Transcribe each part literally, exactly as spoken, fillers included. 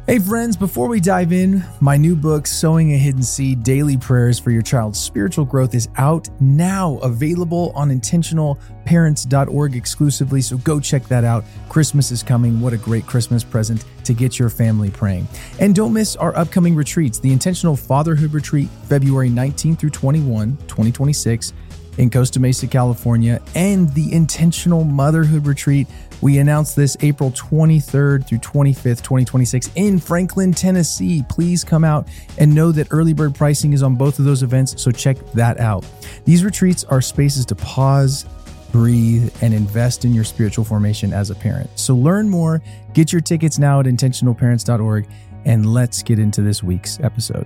Hey friends, before we dive in, my new book, Sowing a Hidden Seed, Daily Prayers for Your Child's Spiritual Growth is out now, available on intentional parents dot org exclusively, so go check that out. Christmas is coming. What a great Christmas present to get your family praying. And don't miss our upcoming retreats, the Intentional Fatherhood Retreat, February nineteenth through twenty-first, twenty twenty-six in Costa Mesa, California, and the Intentional Motherhood Retreat. We announced this April twenty-third through twenty-fifth, twenty twenty-six in Franklin, Tennessee. Please come out and know that early bird pricing is on both of those events, so check that out. These retreats are spaces to pause, breathe, and invest in your spiritual formation as a parent. So learn more, get your tickets now at intentional parents dot org, and let's get into this week's episode.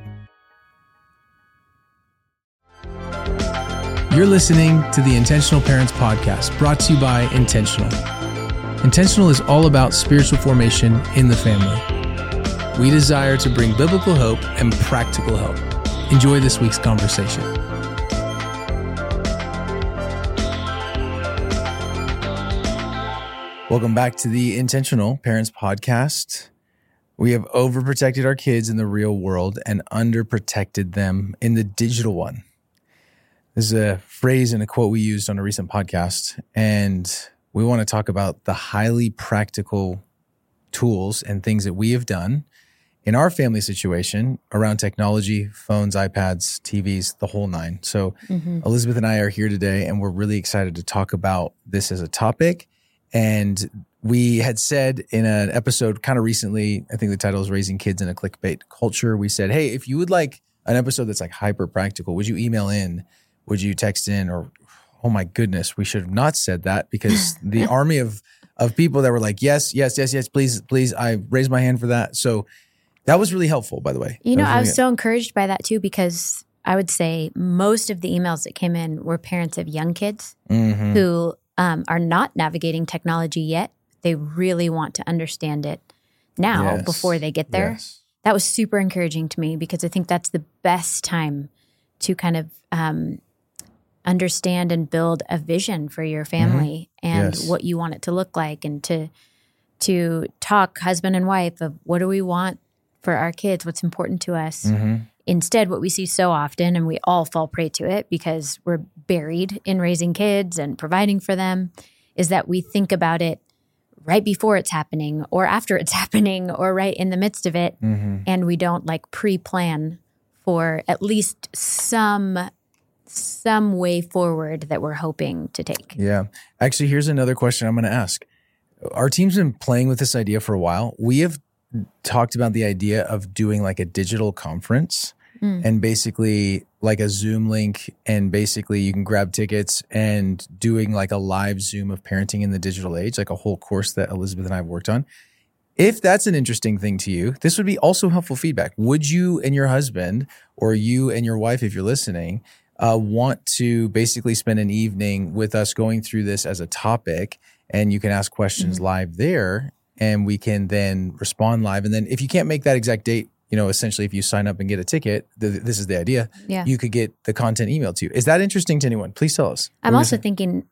You're listening to the Intentional Parents Podcast, brought to you by Intentional. Intentional is all about spiritual formation in the family. We desire to bring biblical hope and practical help. Enjoy this week's conversation. Welcome back to the Intentional Parents Podcast. We have overprotected our kids in the real world and underprotected them in the digital one. This is a phrase and a quote we used on a recent podcast, and we want to talk about the highly practical tools and things that we have done in our family situation around technology, phones, iPads, T Vs, the whole nine. So mm-hmm. Elizabeth and I are here today, and we're really excited to talk about this as a topic. And we had said in an episode kind of recently, I think the title is Raising Kids in a Clickbait Culture. We said, hey, if you would like an episode that's like hyper practical, would you email in? Would you text in? Or, oh my goodness, we should have not said that, because the army of of people that were like, yes, yes, yes, yes, please, please, I raised my hand for that. So that was really helpful, by the way. You know, was really I was good. so encouraged by that too, because I would say most of the emails that came in were parents of young kids mm-hmm. who um, are not navigating technology yet. They really want to understand it now yes. before they get there. Yes. That was super encouraging to me, because I think that's the best time to kind of um, understand and build a vision for your family mm-hmm. and yes. what you want it to look like, and to to talk husband and wife of what do we want for our kids, what's important to us. Mm-hmm. Instead, what we see so often, and we all fall prey to it because we're buried in raising kids and providing for them, is that we think about it right before it's happening, or after it's happening, or right in the midst of it. Mm-hmm. And we don't like pre-plan for at least some some way forward that we're hoping to take. Yeah. Actually, here's another question I'm going to ask. Our team's been playing with this idea for a while. We have talked about the idea of doing like a digital conference mm. and basically like a Zoom link, and basically you can grab tickets, and doing like a live Zoom of parenting in the digital age, like a whole course that Elizabeth and I have worked on. If that's an interesting thing to you, this would be also helpful feedback. Would you and your husband, or you and your wife, if you're listening, Uh, want to basically spend an evening with us going through this as a topic, and you can ask questions mm-hmm. live there, and we can then respond live. And then if you can't make that exact date, you know, essentially if you sign up and get a ticket, th- this is the idea, yeah. you could get the content emailed to you. Is that interesting to anyone? Please tell us. I'm also thinking,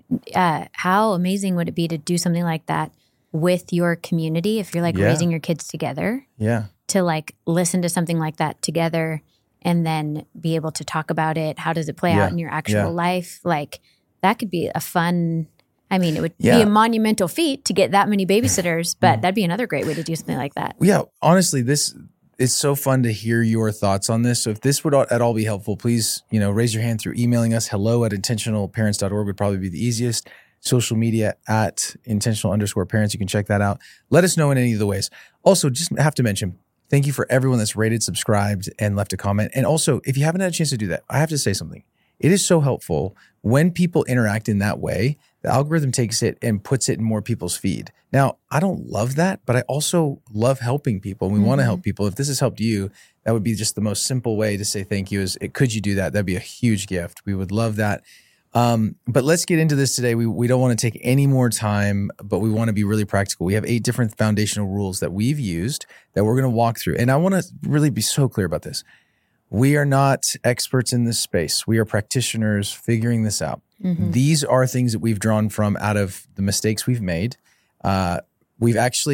uh, how amazing would it be to do something like that with your community, if you're like yeah. raising your kids together? Yeah. To like listen to something like that together, and then be able to talk about it. How does it play yeah. out in your actual yeah. life? Like, that could be a fun, I mean, it would yeah. be a monumental feat to get that many babysitters, but that'd be another great way to do something like that. Yeah, honestly, this is so fun to hear your thoughts on this. So if this would at all be helpful, please, you know, raise your hand through emailing us. Hello at intentional parents dot org would probably be the easiest. Social media at intentional underscore parents. You can check that out. Let us know in any of the ways. Also, just have to mention, thank you for everyone that's rated, subscribed, and left a comment. And also, if you haven't had a chance to do that, I have to say something. It is so helpful when people interact in that way. The algorithm takes it and puts it in more people's feed. Now, I don't love that, but I also love helping people. We mm-hmm. want to help people. If this has helped you, that would be just the most simple way to say thank you is, could you do that? That'd be a huge gift. We would love that. Um, but let's get into this today. We we don't want to take any more time, but we want to be really practical. We have eight different foundational rules that we've used that we're going to walk through. And I want to really be so clear about this. We are not experts in this space. We are practitioners figuring this out. Mm-hmm. These are things that we've drawn from out of the mistakes we've made. Uh, we've actually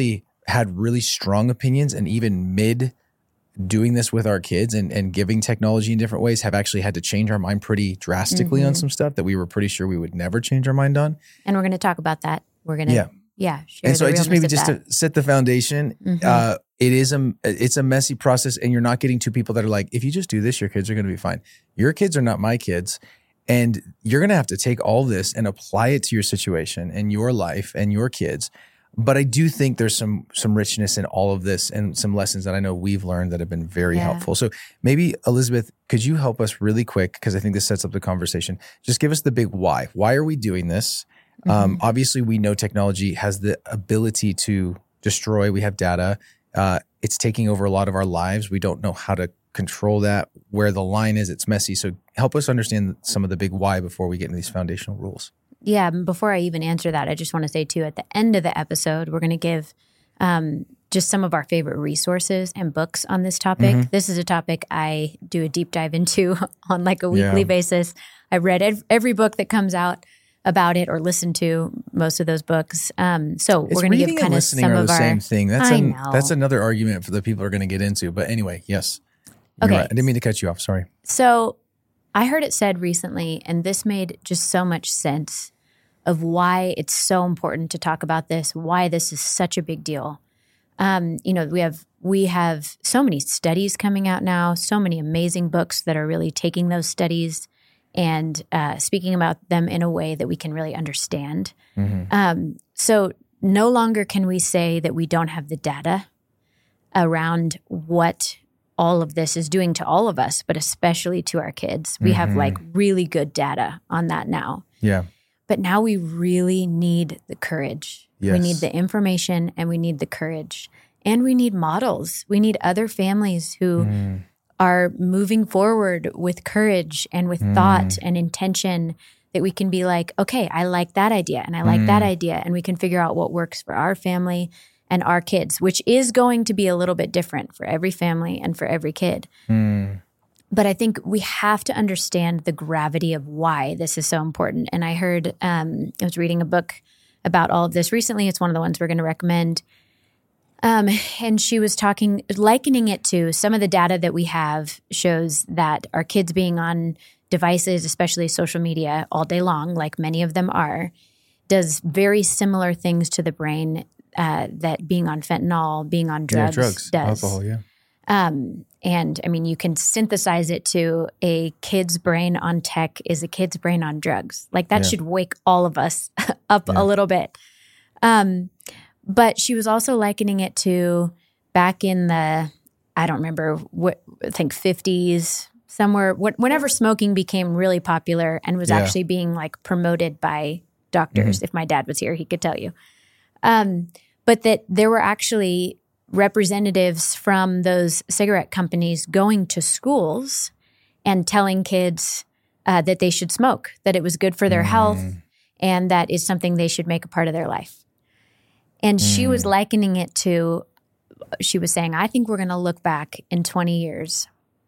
had really strong opinions, and even mid doing this with our kids and, and giving technology in different ways have actually had to change our mind pretty drastically mm-hmm. on some stuff that we were pretty sure we would never change our mind on. And we're going to talk about that. We're going to, yeah. yeah share and so the I just maybe just that. to set the foundation, mm-hmm. uh, it is a, it's a messy process, and you're not getting two people that are like, if you just do this, your kids are going to be fine. Your kids are not my kids. And you're going to have to take all this and apply it to your situation and your life and your kids. But I do think there's some some richness in all of this and some lessons that I know we've learned that have been very yeah. helpful. So maybe, Elizabeth, could you help us really quick, because I think this sets up the conversation. Just give us the big why. Why are we doing this? Mm-hmm. Um, obviously, we know technology has the ability to destroy. We have data. Uh, it's taking over a lot of our lives. We don't know how to control that, where the line is. It's messy. So help us understand some of the big why before we get into these foundational rules. Yeah, before I even answer that, I just want to say, too, at the end of the episode, we're going to give um, just some of our favorite resources and books on this topic. Mm-hmm. This is a topic I do a deep dive into on like a weekly yeah. basis. I read ev- every book that comes out about it or listened to most of those books. Um, so it's we're going to give kind of some are of the our— same thing. That's I an, know. That's another argument for the people are going to get into. But anyway, yes. You're okay. right. I didn't mean to cut you off. Sorry. So I heard it said recently, and this made just so much sense, of why it's so important to talk about this, why this is such a big deal. Um, you know, we have we have so many studies coming out now, so many amazing books that are really taking those studies and uh, speaking about them in a way that we can really understand. Mm-hmm. Um, so no longer can we say that we don't have the data around what all of this is doing to all of us, but especially to our kids. We mm-hmm. have like really good data on that now. Yeah. But now we really need the courage. Yes. We need the information, and we need the courage. And we need models. We need other families who mm. are moving forward with courage and with mm. thought and intention, that we can be like, okay, I like that idea and I like mm. that idea. And we can figure out what works for our family and our kids, which is going to be a little bit different for every family and for every kid. Mm. But I think we have to understand the gravity of why this is so important. And I heard, um, I was reading a book about all of this recently. It's one of the ones we're going to recommend. Um, and she was talking, likening it to some of the data that we have shows that our kids being on devices, especially social media, all day long, like many of them are, does very similar things to the brain uh, that being on fentanyl, being on drugs, yeah, drugs does. Alcohol, yeah. Um, and I mean, you can synthesize it to a kid's brain on tech is a kid's brain on drugs. Like that yeah. should wake all of us up yeah. a little bit. Um, but she was also likening it to back in the, I don't remember what, I think fifties, somewhere, wh- whenever smoking became really popular and was yeah. actually being like promoted by doctors. Mm-hmm. If my dad was here, he could tell you. Um, but that there were actually representatives from those cigarette companies going to schools and telling kids uh, that they should smoke, that it was good for their mm. health, and that is something they should make a part of their life. And mm. she was likening it to, she was saying, I think we're going to look back in twenty years,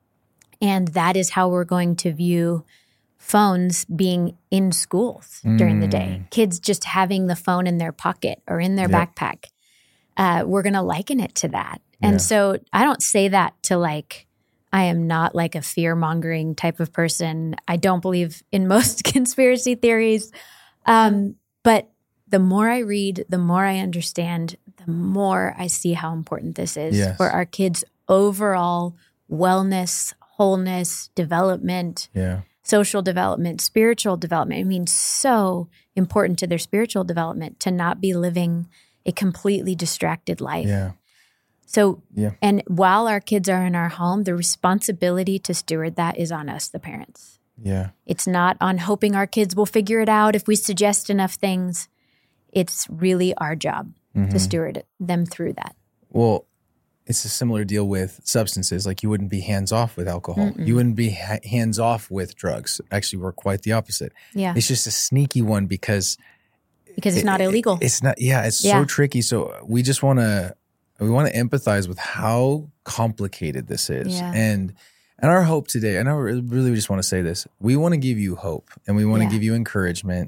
and that is how we're going to view phones being in schools mm. during the day. Kids just having the phone in their pocket or in their yep. backpack. Uh, we're going to liken it to that. And yeah. so I don't say that to like, I am not like a fear-mongering type of person. I don't believe in most conspiracy theories. Um, but the more I read, the more I understand, the more I see how important this is yes. for our kids' overall wellness, wholeness, development, yeah. social development, spiritual development. I mean, so important to their spiritual development to not be living a completely distracted life. Yeah. So, yeah. and while our kids are in our home, the responsibility to steward that is on us, the parents. Yeah. It's not on hoping our kids will figure it out if we suggest enough things. It's really our job mm-hmm. to steward them through that. Well, it's a similar deal with substances. Like you wouldn't be hands-off with alcohol. Mm-mm. You wouldn't be ha- hands-off with drugs. Actually, we're quite the opposite. Yeah. It's just a sneaky one because Because it's it, not illegal. It's not, yeah, it's yeah. so tricky. So we just want to, we want to empathize with how complicated this is. Yeah. And and our hope today, and I really just want to say this, we want to give you hope and we want to yeah. give you encouragement.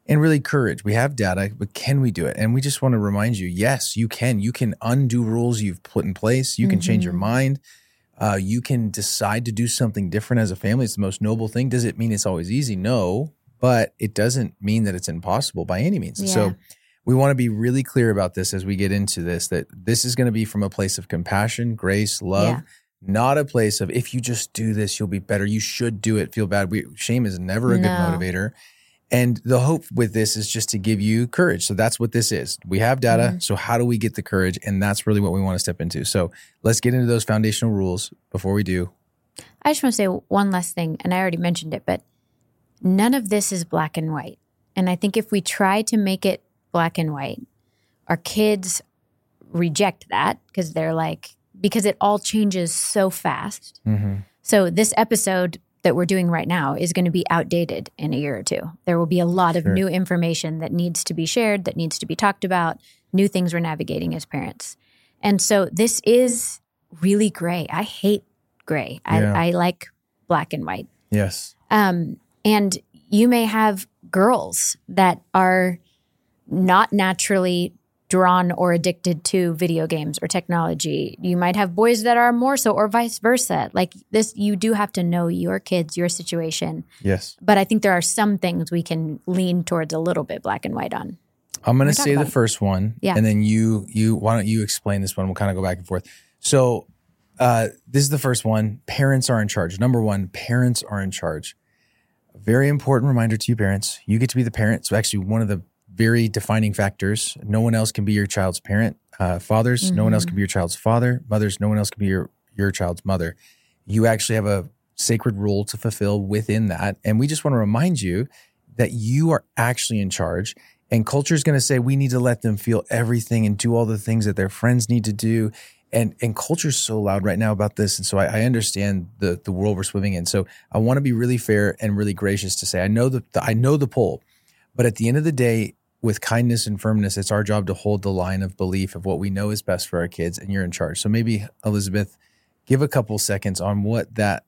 and really courage. We have data, but can we do it? And we just want to remind you, yes, you can. You can undo rules you've put in place. You can mm-hmm. change your mind. Uh, you can decide to do something different as a family. It's the most noble thing. Does it mean it's always easy? No, but it doesn't mean that it's impossible by any means. Yeah. So we want to be really clear about this as we get into this, that this is going to be from a place of compassion, grace, love, yeah. not a place of, if you just do this, you'll be better. You should do it. Feel bad. We, shame is never a no. good motivator. And the hope with this is just to give you courage. So that's what this is. We have data. Mm-hmm. So how do we get the courage? And that's really what we want to step into. So let's get into those foundational rules before we do. I just want to say one last thing, and I already mentioned it, but none of this is black and white. And I think if we try to make it black and white, our kids reject that because they're like, because it all changes so fast. Mm-hmm. So this episode that we're doing right now is going to be outdated in a year or two. There will be a lot of sure. new information that needs to be shared, that needs to be talked about, new things we're navigating as parents. And so this is really gray. I hate gray. Yeah. I, I like black and white. Yes. Um, and you may have girls that are not naturally drawn or addicted to video games or technology. You might have boys that are more so, or vice versa. Like this, you do have to know your kids, your situation. Yes. But I think there are some things we can lean towards a little bit black and white on. I'm going to say the it. first one. Yeah. And then you, you, why don't you explain this one? We'll kind of go back and forth. So uh, this is the first one. Parents are in charge. Number one, parents are in charge. A very important reminder to you parents. You get to be the parent. So actually one of the very defining factors. No one else can be your child's parent. Uh, fathers, mm-hmm. no one else can be your child's father. Mothers, no one else can be your, your child's mother. You actually have a sacred role to fulfill within that. And we just want to remind you that you are actually in charge. And culture is going to say we need to let them feel everything and do all the things that their friends need to do. And and culture is so loud right now about this. And so I, I understand the the world we're swimming in. So I want to be really fair and really gracious to say, I know the, the I know the poll, but at the end of the day, with kindness and firmness, it's our job to hold the line of belief of what we know is best for our kids, and you're in charge. So maybe, Elizabeth, give a couple seconds on what that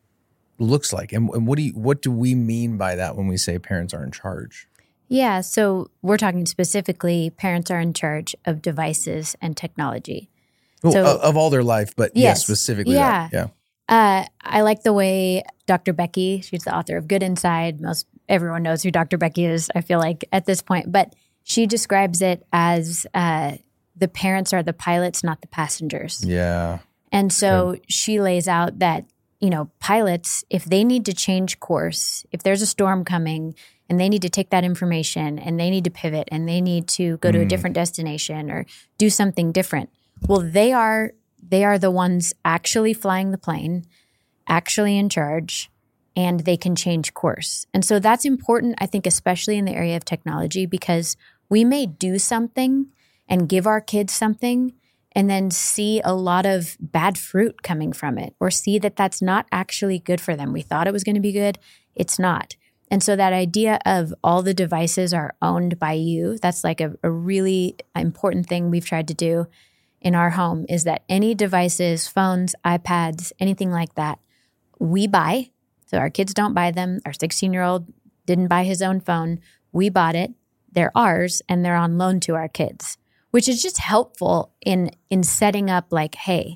looks like. And, and what do you, what do we mean by that when we say parents are in charge? Yeah, so we're talking specifically parents are in charge of devices and technology. Well, so, of all their life, but yes, yes specifically yeah. that. Yeah. Uh, I like the way Doctor Becky, she's the author of Good Inside. Most everyone knows who Doctor Becky is, I feel like, at this point. But she describes it as uh, the parents are the pilots, not the passengers. Yeah. And so Good. She lays out that, you know, pilots, if they need to change course, if there's a storm coming and they need to take that information and they need to pivot and they need to go to mm. a different destination or do something different, well, they are they are the ones actually flying the plane, actually in charge, and they can change course. And so that's important, I think, especially in the area of technology, because we may do something and give our kids something and then see a lot of bad fruit coming from it, or see that that's not actually good for them. We thought it was going to be good. It's not. And so that idea of all the devices are owned by you, that's like a, a really important thing we've tried to do in our home, is that any devices, phones, iPads, anything like that, we buy. So our kids don't buy them. Our sixteen-year-old didn't buy his own phone. We bought it. They're ours, and they're on loan to our kids, which is just helpful in in setting up like, hey,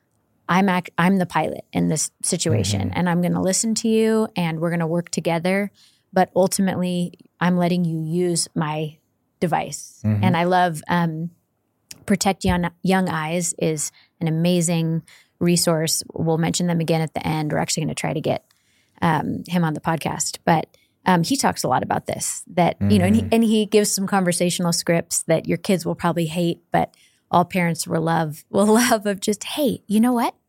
I'm act- I'm the pilot in this situation, mm-hmm. and I'm going to listen to you, and we're going to work together. But ultimately, I'm letting you use my device. Mm-hmm. And I love um, Protect Young, Young Eyes is an amazing resource. We'll mention them again at the end. We're actually going to try to get um, him on the podcast, but um, he talks a lot about this. That mm-hmm. you know, and he, and he gives some conversational scripts that your kids will probably hate, but all parents will love. Will love of just, hey, you know what?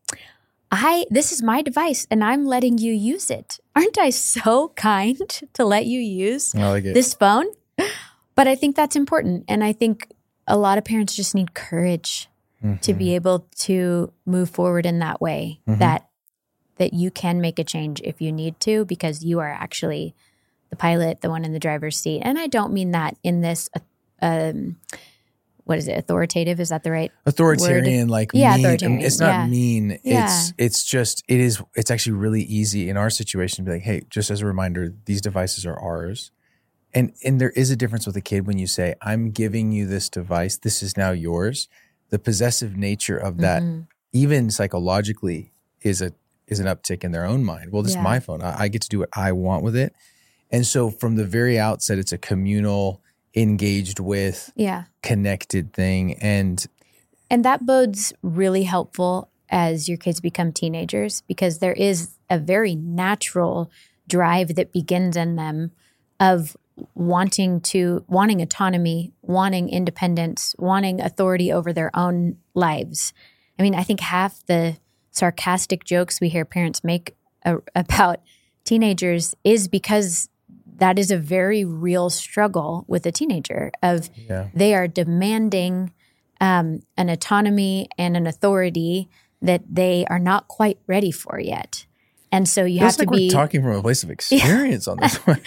I this is my device, and I'm letting you use it. Aren't I so kind to let you use I like it. this phone? But I think that's important, and I think a lot of parents just need courage mm-hmm. to be able to move forward in that way, mm-hmm. that that you can make a change if you need to, because you are actually the pilot, the one in the driver's seat. And I don't mean that in this, um, what is it, authoritative? Is that the right Authoritarian, word? like yeah, mean. authoritarian. It's not yeah. mean. Yeah. It's it's just, it is, it's actually really easy in our situation to be like, hey, just as a reminder, these devices are ours. And and there is a difference with a kid when you say, I'm giving you this device, this is now yours. The possessive nature of that, mm-hmm. even psychologically, is a is an uptick in their own mind. Well, this yeah. is my phone. I, I get to do what I want with it. And so from the very outset, it's a communal, engaged with, yeah. connected thing. And and that bodes really helpful as your kids become teenagers, because there is a very natural drive that begins in them of wanting to, wanting autonomy, wanting independence, wanting authority over their own lives. I mean, I think half the sarcastic jokes we hear parents make a, about teenagers is because that is a very real struggle with a teenager of yeah. they are demanding um, an autonomy and an authority that they are not quite ready for yet. And so you Feels have like to be we're talking from a place of experience on this one.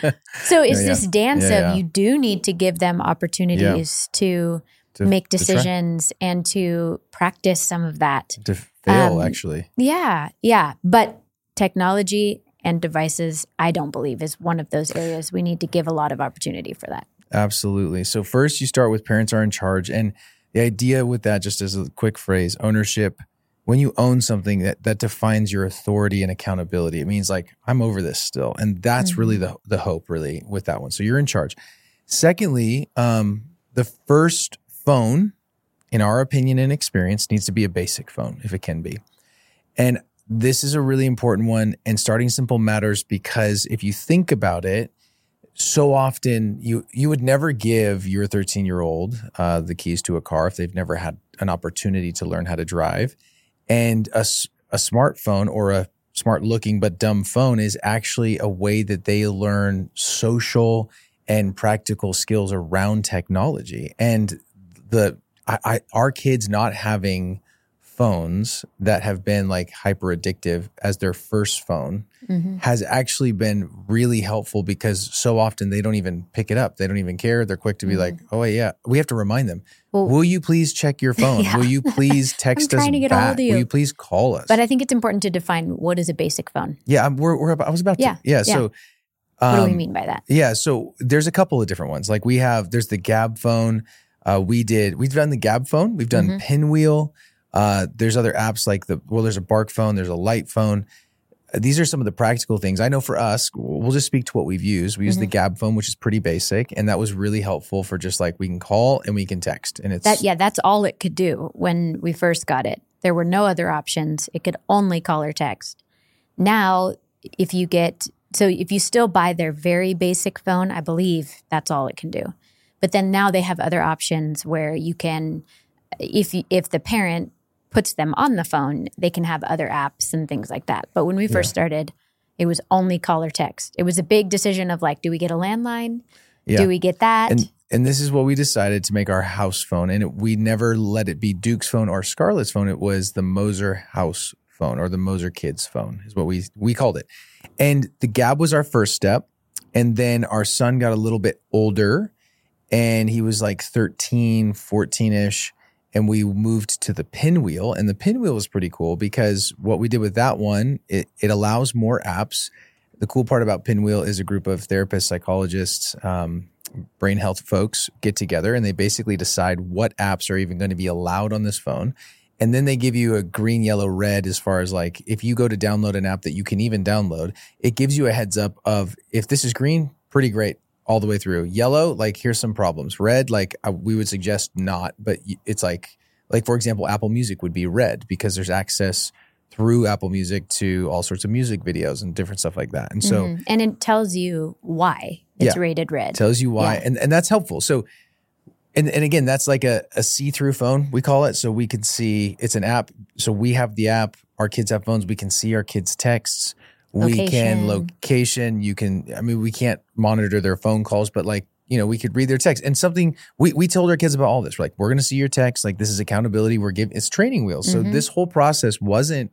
So it's no, yeah. this dance yeah, of yeah. you do need to give them opportunities yeah. to, to make decisions to and to practice some of that. To fail, um, actually. Yeah, yeah. But technology and devices, I don't believe, is one of those areas we need to give a lot of opportunity for that. Absolutely. So first you start with parents are in charge. And the idea with that, just as a quick phrase, ownership. When you own something, that, that defines your authority and accountability. It means like, I'm over this still. And that's mm-hmm. really the the hope really with that one. So you're in charge. Secondly, um, the first phone, in our opinion and experience, needs to be a basic phone if it can be. And this is a really important one. And starting simple matters because if you think about it, so often you you would never give your thirteen-year-old uh, the keys to a car if they've never had an opportunity to learn how to drive. And a, a smartphone or a smart looking but dumb phone is actually a way that they learn social and practical skills around technology. And the I, I, our kids not having phones that have been like hyper addictive as their first phone mm-hmm. has actually been really helpful because so often they don't even pick it up. They don't even care. They're quick to be mm-hmm. like, oh, yeah, we have to remind them. Well, will you please check your phone? Yeah. Will you please text us to get back? A hold of you. Will you please call us? But I think it's important to define what is a basic phone. Yeah, we're, we're about, I was about yeah. to. Yeah, yeah. So um, what do we mean by that? Yeah, so there's a couple of different ones. Like we have, there's the Gabb phone. Uh, we did, we've done the Gabb phone. We've done mm-hmm. Pinwheel. Uh, there's other apps like the, well, there's a Bark phone, there's a Light phone. Uh, these are some of the practical things. I know for us, we'll just speak to what we've used. We use mm-hmm. the Gabb phone, which is pretty basic. And that was really helpful for just like, we can call and we can text. And it's that, yeah, that's all it could do when we first got it. There were no other options. It could only call or text. Now, if you get, so if you still buy their very basic phone, I believe that's all it can do. But then now they have other options where you can, if you, if the parent puts them on the phone, they can have other apps and things like that. But when we first yeah. started, it was only call or text. It was a big decision of like, do we get a landline? Yeah. Do we get that? And, and this is what we decided to make our house phone. And it, we never let it be Duke's phone or Scarlett's phone. It was the Moser house phone or the Moser kids phone is what we, we called it. And the Gabb was our first step. And then our son got a little bit older and he was like thirteen, fourteen-ish. And we moved to the Pinwheel, and the Pinwheel was pretty cool because what we did with that one, it, it allows more apps. The cool part about Pinwheel is a group of therapists, psychologists, um, brain health folks get together, and they basically decide what apps are even going to be allowed on this phone. And then they give you a green, yellow, red as far as like, if you go to download an app that you can even download, it gives you a heads up of if this is green, pretty great. All the way through. Yellow, like here's some problems. Red, like uh, we would suggest not, but it's like, like for example, Apple Music would be red because there's access through Apple Music to all sorts of music videos and different stuff like that. And so, mm-hmm. and it tells you why it's yeah, rated red. Tells you why, yeah. and and that's helpful. So, and and again, that's like a a see-through phone we call it. So we can see it's an app. So we have the app. Our kids have phones. We can see our kids' texts. Location. We can location, you can, I mean, we can't monitor their phone calls, but like, you know, we could read their text. And something, we we told our kids about all this. We're like, we're going to see your text. Like, this is accountability. We're giving, it's training wheels. So mm-hmm. this whole process wasn't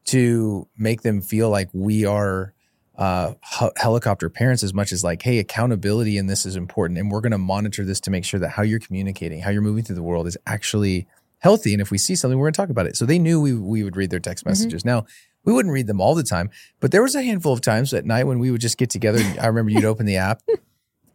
to make them feel like we are uh, hel- helicopter parents as much as like, hey, accountability in this is important. And we're going to monitor this to make sure that how you're communicating, how you're moving through the world is actually healthy. And if we see something, we're going to talk about it. So they knew we we would read their text messages. Mm-hmm. Now, we wouldn't read them all the time, but there was a handful of times at night when we would just get together. And I remember you'd open the app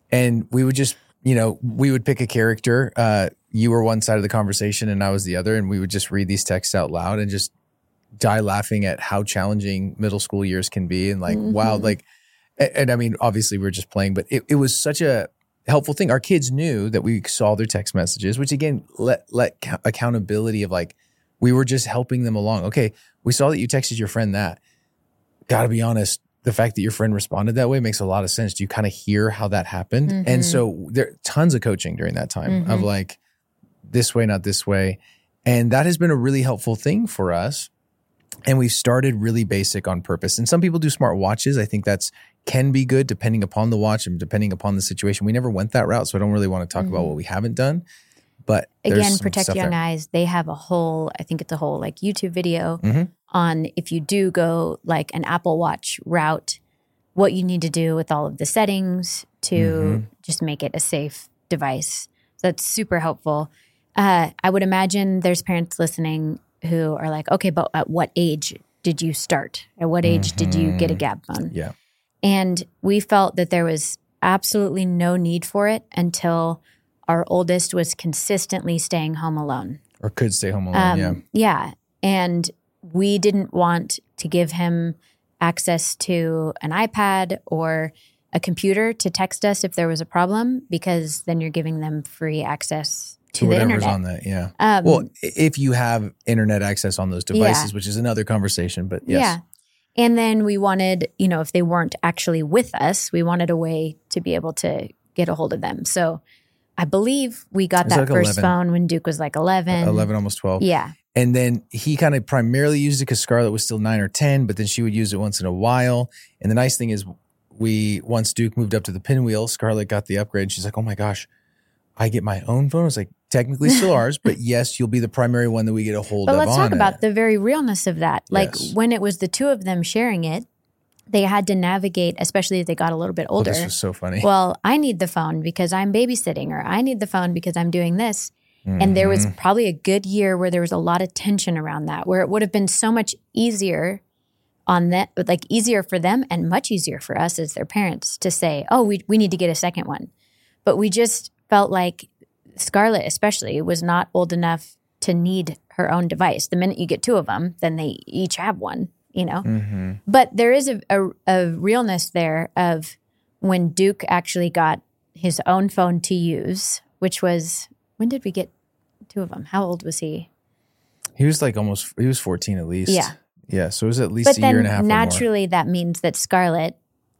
And we would just, you know, we would pick a character. Uh, you were one side of the conversation and I was the other. And we would just read these texts out loud and just die laughing at how challenging middle school years can be. And like, mm-hmm. wow, like, and, and I mean, obviously we were just playing, but it, it was such a helpful thing. Our kids knew that we saw their text messages, which again, let, let ca- accountability of like, we were just helping them along. Okay, we saw that you texted your friend that. Gotta be honest, the fact that your friend responded that way makes a lot of sense. Do you kind of hear how that happened? Mm-hmm. And so there tons of coaching during that time mm-hmm. of like, this way, not this way. And that has been a really helpful thing for us. And we've started really basic on purpose. And some people do smart watches. I think that's can be good depending upon the watch and depending upon the situation. We never went that route, so I don't really want to talk mm-hmm. about what we haven't done. But again, Protect Young there. Eyes, they have a whole, I think it's a whole like YouTube video mm-hmm. on if you do go like an Apple Watch route, what you need to do with all of the settings to mm-hmm. just make it a safe device. So that's super helpful. Uh, I would imagine there's parents listening who are like, okay, but at what age did you start? At what age mm-hmm. did you get a Gabb phone? Yeah. And we felt that there was absolutely no need for it until our oldest was consistently staying home alone. Or could stay home alone, um, yeah. Yeah. And we didn't want to give him access to an iPad or a computer to text us if there was a problem, because then you're giving them free access to, to the whatever's internet. on that, yeah. Um, well, if you have internet access on those devices, yeah. which is another conversation, but yes. Yeah. And then we wanted, you know, if they weren't actually with us, we wanted a way to be able to get a hold of them. So I believe we got that like first eleven. Phone when Duke was like eleven. eleven, almost twelve. Yeah. And then he kind of primarily used it because Scarlett was still nine or ten, but then she would use it once in a while. And the nice thing is we, once Duke moved up to the pinwheel, Scarlett got the upgrade. She's like, oh my gosh, I get my own phone? I was like, technically still ours, but yes, you'll be the primary one that we get a hold but of. But let's on talk it. about the very realness of that. Like yes. when it was the two of them sharing it, they had to navigate, especially as they got a little bit older. Oh, this was so funny. Well, I need the phone because I'm babysitting, or I need the phone because I'm doing this. Mm-hmm. And there was probably a good year where there was a lot of tension around that, where it would have been so much easier on that, like easier for them and much easier for us as their parents to say, oh, we we need to get a second one. But we just felt like Scarlett especially was not old enough to need her own device. The minute you get two of them, then they each have one. You know, mm-hmm. but there is a, a, a realness there of when Duke actually got his own phone to use, which was, when did we get two of them? How old was he? He was like almost, he was fourteen at least. Yeah. Yeah. So it was at least but a year and a half. But then naturally or more. That means that Scarlett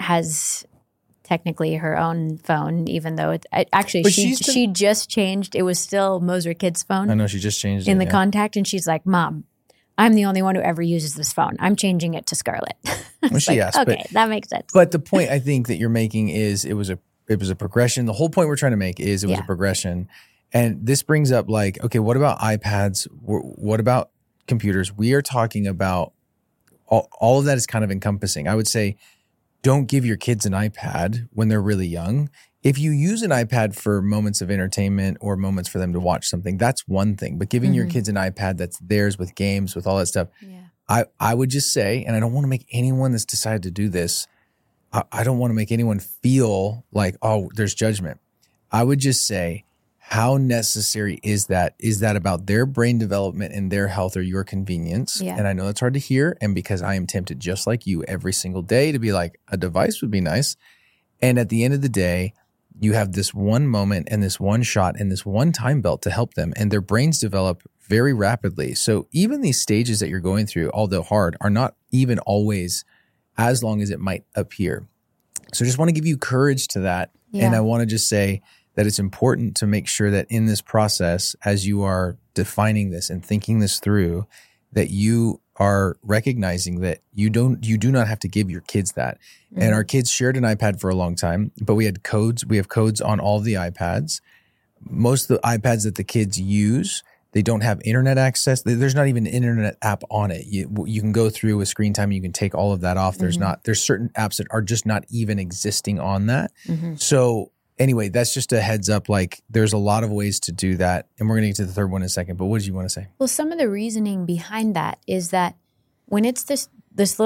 has technically her own phone, even though it, it actually, but she, been, she just changed. It was still Moser Kid's phone. I know, she just changed in it, the yeah. contact. And she's like, Mom, I'm the only one who ever uses this phone. I'm changing it to Scarlett. Well, she like, asked, okay, but, that makes sense. But the point I think that you're making is it was a it was a progression. The whole point we're trying to make is it was yeah. a progression. And this brings up like, okay, what about iPads? What about computers? We are talking about all, all of that is kind of encompassing. I would say don't give your kids an iPad when they're really young. If you use an iPad for moments of entertainment or moments for them to watch something, that's one thing. But giving mm-hmm. your kids an iPad that's theirs with games, with all that stuff, yeah. I, I would just say, and I don't want to make anyone that's decided to do this, I, I don't want to make anyone feel like, oh, there's judgment. I would just say, how necessary is that? Is that about their brain development and their health or your convenience? Yeah. And I know that's hard to hear. And because I am tempted just like you every single day to be like, a device would be nice. And at the end of the day, you have this one moment and this one shot and this one time belt to help them, and their brains develop very rapidly. So even these stages that you're going through, although hard, are not even always as long as it might appear. So I just want to give you courage to that. Yeah. And I want to just say that it's important to make sure that in this process, as you are defining this and thinking this through, that you are recognizing that you don't, you do not have to give your kids that. Mm-hmm. And our kids shared an iPad for a long time, but we had codes. We have codes on all the iPads. Most of the iPads that the kids use, they don't have internet access. There's not even an internet app on it. You, you can go through with screen time and you can take all of that off. There's mm-hmm. not, there's certain apps that are just not even existing on that. Mm-hmm. So anyway, that's just a heads up. Like there's a lot of ways to do that. And we're going to get to the third one in a second, but what did you want to say? Well, some of the reasoning behind that is that when it's this, this little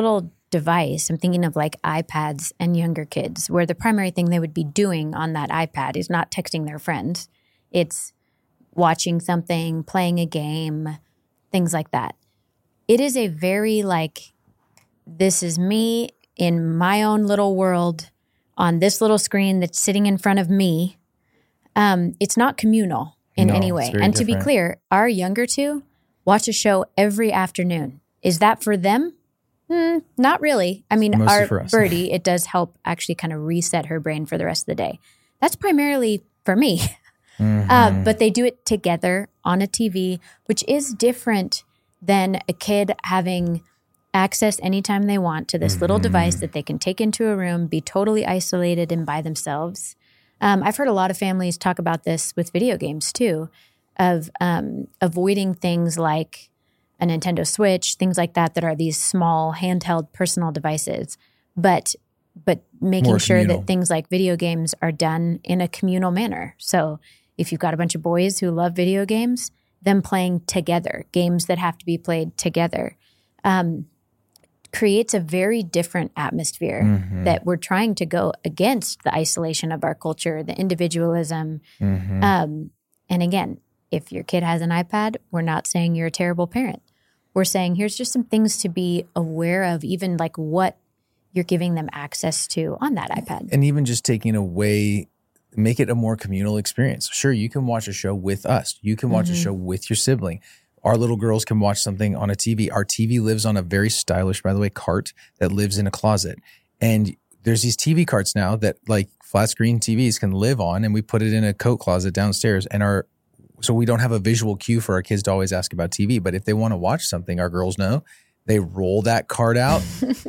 device, I'm thinking of like iPads and younger kids, where the primary thing they would be doing on that iPad is not texting their friends. It's watching something, playing a game, things like that. It is a very like, this is me in my own little world on this little screen that's sitting in front of me. Um, it's not communal in no, any way. And different. To be clear, our younger two watch a show every afternoon. Is that for them? Mm, not really. I mean, Mostly our Birdie, it does help actually kind of reset her brain for the rest of the day. That's primarily for me. Mm-hmm. Uh, but they do it together on a T V, which is different than a kid having access anytime they want to this mm-hmm. little device that they can take into a room, be totally isolated and by themselves. Um, I've heard a lot of families talk about this with video games too, of um, avoiding things like a Nintendo Switch, things like that, that are these small handheld personal devices, but but making sure that things like video games are done in a communal manner. So if you've got a bunch of boys who love video games, them playing together, games that have to be played together, um, creates a very different atmosphere mm-hmm. that we're trying to go against the isolation of our culture, the individualism. Mm-hmm. Um, and again, if your kid has an iPad, we're not saying you're a terrible parent. We're saying here's just some things to be aware of, even like what you're giving them access to on that iPad. And even just taking away, make it a more communal experience. Sure, you can watch a show with us. You can watch mm-hmm. a show with your sibling. Our little girls can watch something on a T V. Our T V lives on a very stylish, by the way, cart that lives in a closet. And there's these T V carts now that like flat screen T Vs can live on, and we put it in a coat closet downstairs. And our So we don't have a visual cue for our kids to always ask about T V. But if they want to watch something, our girls know, they roll that cart out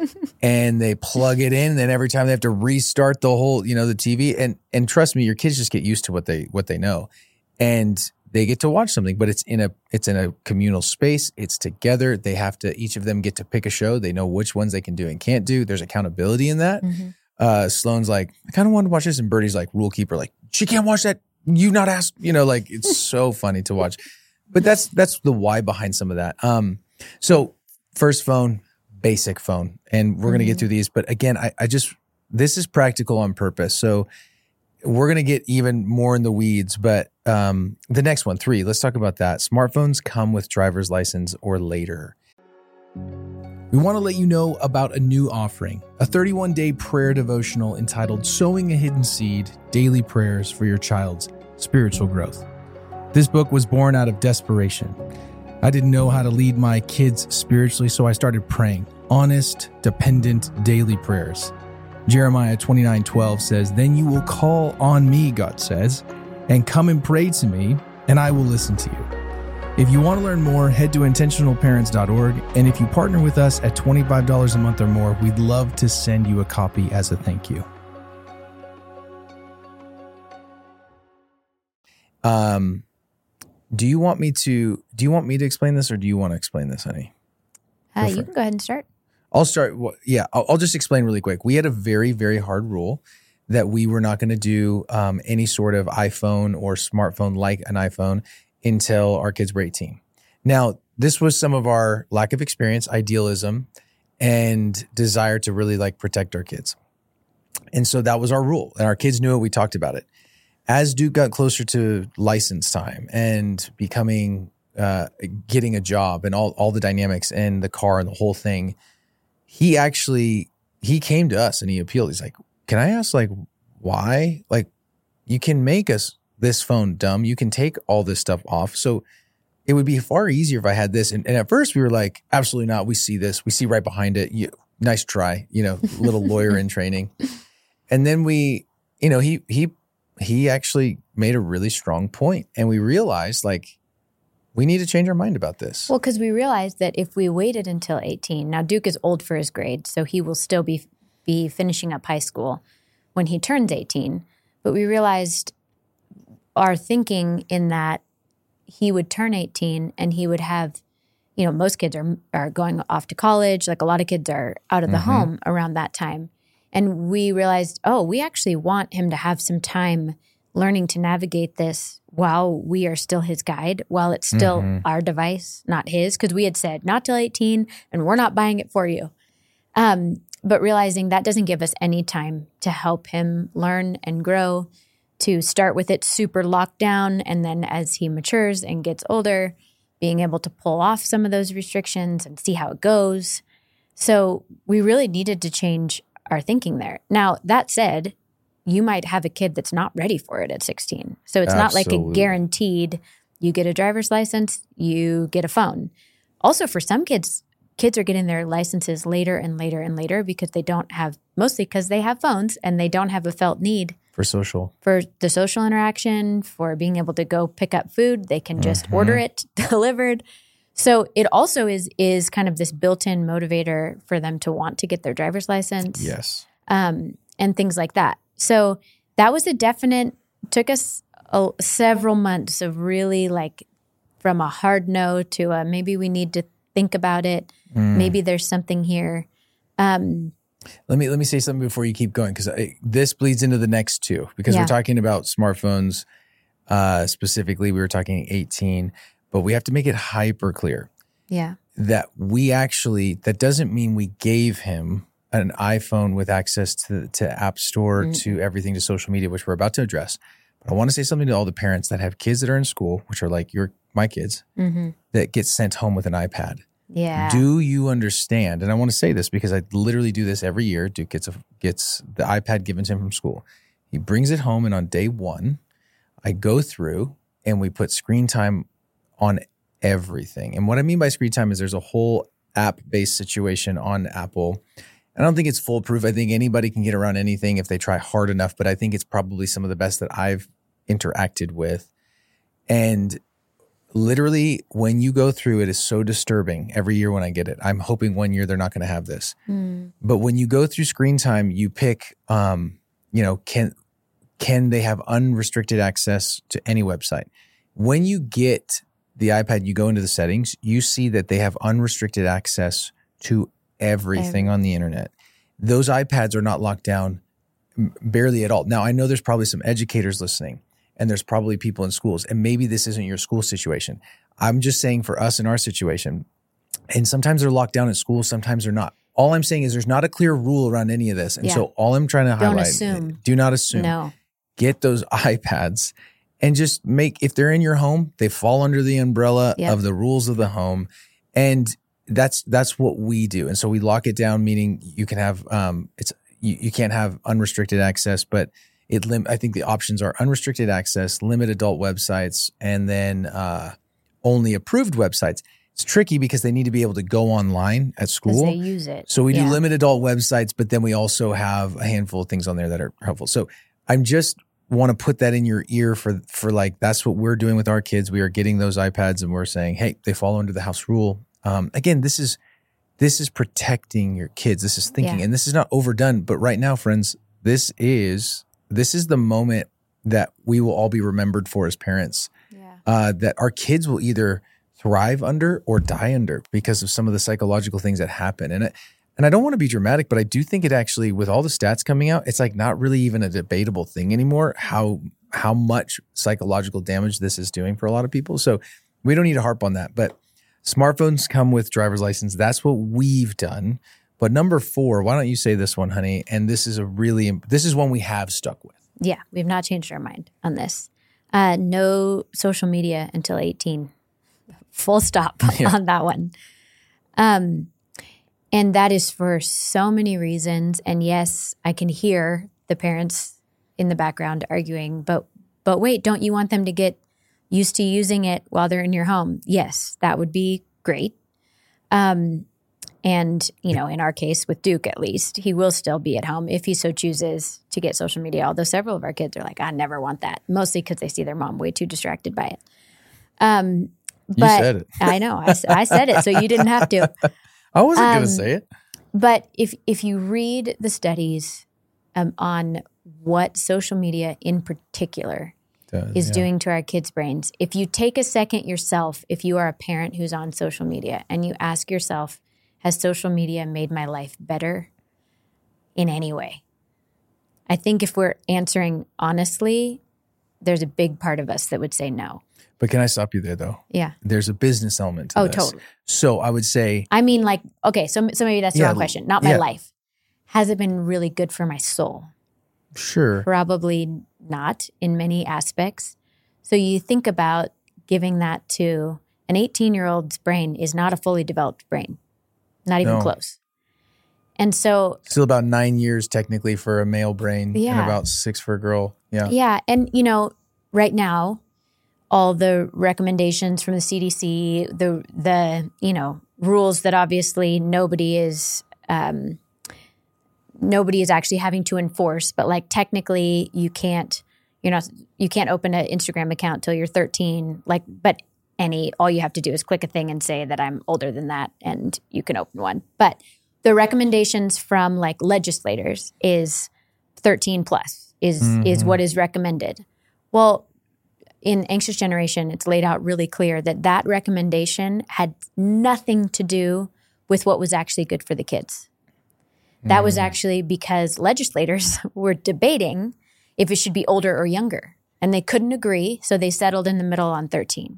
and they plug it in. And then every time they have to restart the whole, you know, the T V. And and trust me, your kids just get used to what they what they know. And they get to watch something, but it's in a it's in a communal space. It's together. They have to, each of them get to pick a show. They know which ones they can do and can't do. There's accountability in that. Mm-hmm. Uh, Sloane's like, I kind of want to watch this. And Birdie's like, rule keeper, like, she can't watch that. You not asked, you know, like it's so funny to watch. But that's that's the why behind some of that. Um, so first phone, basic phone. And we're mm-hmm. going to get through these. But again, I, I just, this is practical on purpose. So we're going to get even more in the weeds. But um, the next one, three, let's talk about that. Smartphones come with driver's license or later. We want to let you know about a new offering, a thirty-one day prayer devotional entitled Sowing a Hidden Seed, Daily Prayers for Your Child's Spiritual Growth. This book was born out of desperation. I didn't know how to lead my kids spiritually, so I started praying, honest, dependent, daily prayers. Jeremiah twenty-nine twelve says, "Then you will call on me," God says, "and come and pray to me, and I will listen to you." If you want to learn more, head to intentional parents dot org. And if you partner with us at twenty-five dollars a month or more, we'd love to send you a copy as a thank you. Um, do you want me to, do you want me to explain this or do you want to explain this, honey? Uh, you can go ahead and start. I'll start. Yeah, I'll, I'll just explain really quick. We had a very, very hard rule that we were not going to do um, any sort of iPhone or smartphone like an iPhone until our kids were eighteen. Now, this was some of our lack of experience, idealism, and desire to really like protect our kids. And so that was our rule. And our kids knew it. We talked about it. As Duke got closer to license time and becoming, uh, getting a job and all, all the dynamics and the car and the whole thing, he actually, he came to us and he appealed. He's like, can I ask like why? Like you can make us this phone dumb. You can take all this stuff off. So it would be far easier if I had this. And, and at first we were like, absolutely not. We see this. We see right behind it. You, nice try, you know, little lawyer in training. And then we, you know, he, he, he actually made a really strong point. And we realized like, we need to change our mind about this. Well, because we realized that if we waited until eighteen, now Duke is old for his grade, so he will still be be finishing up high school when he turns eighteen. But we realized our thinking in that he would turn eighteen and he would have, you know, most kids are are going off to college. Like a lot of kids are out of the mm-hmm. home around that time. And we realized, oh, we actually want him to have some time learning to navigate this while we are still his guide, while it's still mm-hmm. our device, not his. Because we had said not till eighteen and we're not buying it for you. Um, but realizing that doesn't give us any time to help him learn and grow, to start with it super locked down. And then as he matures and gets older, being able to pull off some of those restrictions and see how it goes. So we really needed to change our thinking there. Now, that said, you might have a kid that's not ready for it at sixteen. So it's Absolutely. Not like a guaranteed, you get a driver's license, you get a phone. Also, for some kids, kids are getting their licenses later and later and later because they don't have, mostly because they have phones and they don't have a felt need. For social. For the social interaction, for being able to go pick up food. They can just mm-hmm. order it delivered. So it also is is kind of this built-in motivator for them to want to get their driver's license. Yes. Um, and things like that. So that was a definite, took us a, several months of really like from a hard no to a maybe we need to think about it. Mm. Maybe there's something here. Um, let me let me say something before you keep going, because this bleeds into the next two, because yeah. we're talking about smartphones uh, specifically. We were talking eighteen, but we have to make it hyper clear. Yeah. That we actually, that doesn't mean we gave him an iPhone with access to to App Store, mm-hmm. to everything, to social media, which we're about to address. But I want to say something to all the parents that have kids that are in school, which are like your my kids, mm-hmm. that get sent home with an iPad. Yeah. Do you understand? And I want to say this because I literally do this every year. Duke gets a, gets the iPad given to him from school. He brings it home, and on day one, I go through and we put screen time on everything. And what I mean by screen time is there's a whole app-based situation on Apple. I don't think it's foolproof. I think anybody can get around anything if they try hard enough, but I think it's probably some of the best that I've interacted with. And literally, when you go through it, is so disturbing every year when I get it. I'm hoping one year they're not going to have this. Mm. But when you go through screen time, you pick, um, you know, can can they have unrestricted access to any website? When you get the iPad, you go into the settings, you see that they have unrestricted access to everything on the internet. Those iPads are not locked down barely at all. Now, I know there's probably some educators listening, and there's probably people in schools, and maybe this isn't your school situation. I'm just saying for us in our situation, and sometimes they're locked down at school, sometimes they're not. All I'm saying is there's not a clear rule around any of this. And yeah. so all I'm trying to Don't highlight, assume. do not assume. No. Get those iPads and just make, if they're in your home, they fall under the umbrella yep. of the rules of the home. And that's that's what we do. And so we lock it down, meaning you can have, um, it's you, you can't have unrestricted access, but It lim- I think the options are unrestricted access, limit adult websites, and then uh, only approved websites. It's tricky because they need to be able to go online at school. They use it. So we yeah. do limit adult websites, but then we also have a handful of things on there that are helpful. So I'm just want to put that in your ear for, for like, that's what we're doing with our kids. We are getting those iPads and we're saying, hey, they fall under the house rule. Um, again, this is this is protecting your kids. This is thinking, yeah. and this is not overdone. But right now, friends, this is... This is the moment that we will all be remembered for as parents, yeah. uh, that our kids will either thrive under or die under because of some of the psychological things that happen. And it, and I don't want to be dramatic, but I do think it actually, with all the stats coming out, it's like not really even a debatable thing anymore, how how much psychological damage this is doing for a lot of people. So we don't need to harp on that. But smartphones come with driver's license. That's what we've done. But number four, why don't you say this one, honey? And this is a really, this is one we have stuck with. Yeah, we've not changed our mind on this. Uh, no social media until eighteen. Full stop yeah. on that one. Um, and that is for so many reasons. And yes, I can hear the parents in the background arguing, but but wait, don't you want them to get used to using it while they're in your home? Yes, that would be great. Um And, you know, in our case with Duke, at least, he will still be at home if he so chooses to get social media. Although several of our kids are like, I never want that, mostly because they see their mom way too distracted by it. Um, but you said it. I know. I, I said it, so you didn't have to. I wasn't um, going to say it. But if, if you read the studies um, on what social media in particular Does, is yeah. doing to our kids' brains, if you take a second yourself, if you are a parent who's on social media, and you ask yourself, has social media made my life better in any way? I think if we're answering honestly, there's a big part of us that would say no. But can I stop you there, though? Yeah. There's a business element to oh, this. Oh, totally. So I would say... I mean, like, okay, so, so maybe that's the yeah, wrong question. Not my yeah. life. Has it been really good for my soul? Sure. Probably not in many aspects. So you think about giving that to an eighteen-year-old's brain is not a fully developed brain. Not even No. close. And so... Still about nine years technically for a male brain yeah. and about six for a girl. Yeah. Yeah. And, you know, right now, all the recommendations from the C D C, the, the you know, rules that obviously nobody is... Um, nobody is actually having to enforce, but like technically you can't, you're not, you can't open an Instagram account till you're thirteen. Like, but any, all you have to do is click a thing and say that I'm older than that and you can open one. But the recommendations from like legislators is thirteen plus is, mm-hmm. is what is recommended. Well, in Anxious Generation, it's laid out really clear that that recommendation had nothing to do with what was actually good for the kids. That was actually because legislators were debating if it should be older or younger. And they couldn't agree, so they settled in the middle on thirteen.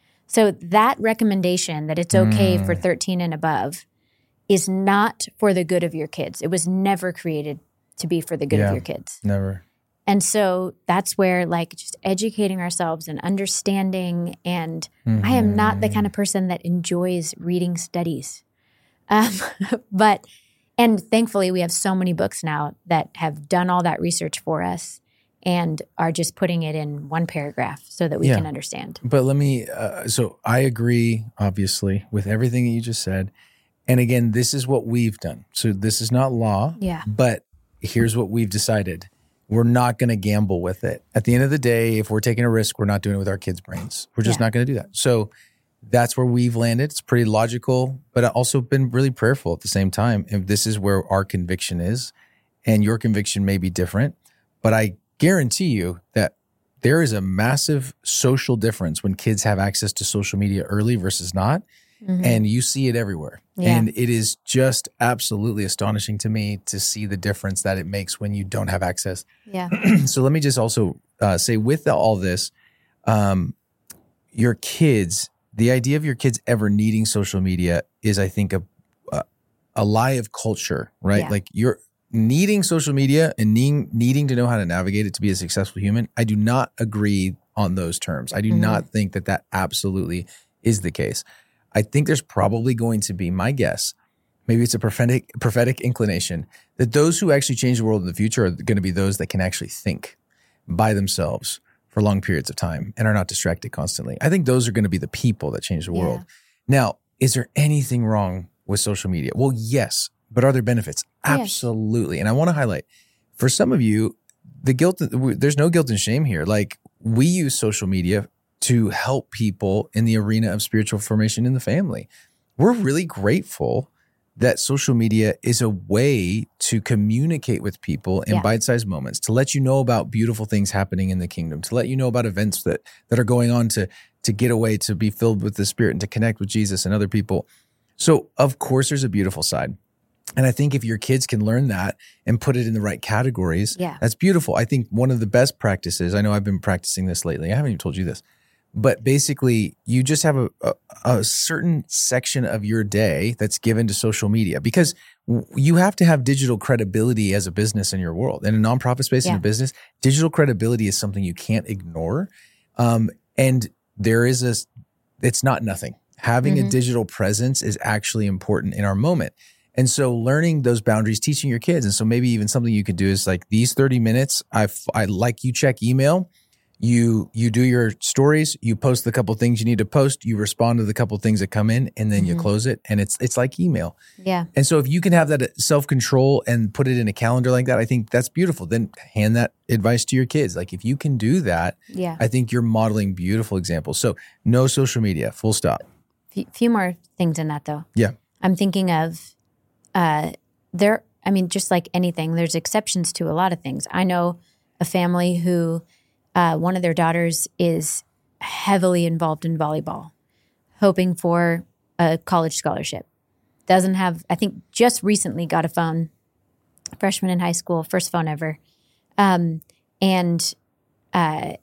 So that recommendation that it's okay mm. for thirteen and above is not for the good of your kids. It was never created to be for the good yeah, of your kids. Never. And so that's where like just educating ourselves and understanding. And mm-hmm. I am not the kind of person that enjoys reading studies. Um, but... And thankfully, we have so many books now that have done all that research for us and are just putting it in one paragraph so that we yeah. can understand. But let me, uh, so I agree, obviously, with everything that you just said. And again, this is what we've done. So this is not law, yeah. but here's what we've decided. We're not going to gamble with it. At the end of the day, if we're taking a risk, we're not doing it with our kids' brains. We're just yeah. not going to do that. So that's where we've landed. It's pretty logical, but I've also been really prayerful at the same time. And this is where our conviction is. And your conviction may be different, but I guarantee you that there is a massive social difference when kids have access to social media early versus not. Mm-hmm. And you see it everywhere. Yeah. And it is just absolutely astonishing to me to see the difference that it makes when you don't have access. Yeah. So let me just also uh, say with all this, um, your kids... The idea of your kids ever needing social media is, I think, a a, a lie of culture, right? Yeah. Like you're needing social media and needing, needing to know how to navigate it to be a successful human. I do not agree on those terms. I do mm-hmm. not think that that absolutely is the case. I think there's probably going to be, my guess, maybe it's a prophetic prophetic inclination, that those who actually change the world in the future are going to be those that can actually think by themselves for long periods of time and are not distracted constantly. I think those are going to be the people that change the world. Yeah. Now, is there anything wrong with social media? Well, yes, but are there benefits? Absolutely. Yes. And I want to highlight, for some of you, the guilt, there's no guilt and shame here. Like, we use social media to help people in the arena of spiritual formation in the family. We're really grateful that social media is a way to communicate with people in yeah. bite-sized moments, to let you know about beautiful things happening in the kingdom, to let you know about events that that are going on, to to get away, to be filled with the Spirit and to connect with Jesus and other people. So of course there's a beautiful side. And I think if your kids can learn that and put it in the right categories, yeah. that's beautiful. I think one of the best practices, I know I've been practicing this lately. I haven't even told you this. But basically, you just have a, a, a certain section of your day that's given to social media because w- you have to have digital credibility as a business in your world. In a nonprofit space, yeah. in a business, digital credibility is something you can't ignore. Um, and there is a, it's not nothing. Having mm-hmm. a digital presence is actually important in our moment. And so learning those boundaries, teaching your kids. And so maybe even something you could do is like these thirty minutes, I I like you check email. You you do your stories, you post the couple things you need to post, you respond to the couple things that come in, and then mm-hmm. you close it. And it's it's like email. Yeah. And so if you can have that self-control and put it in a calendar like that, I think that's beautiful. Then hand that advice to your kids. Like if you can do that, yeah. I think you're modeling beautiful examples. So no social media, full stop. A few more things in that though. Yeah. I'm thinking of uh, there, I mean, just like anything, there's exceptions to a lot of things. I know a family who Uh, one of their daughters is heavily involved in volleyball, hoping for a college scholarship. Doesn't have, I think just recently got a phone, freshman in high school, first phone ever. Um, and uh,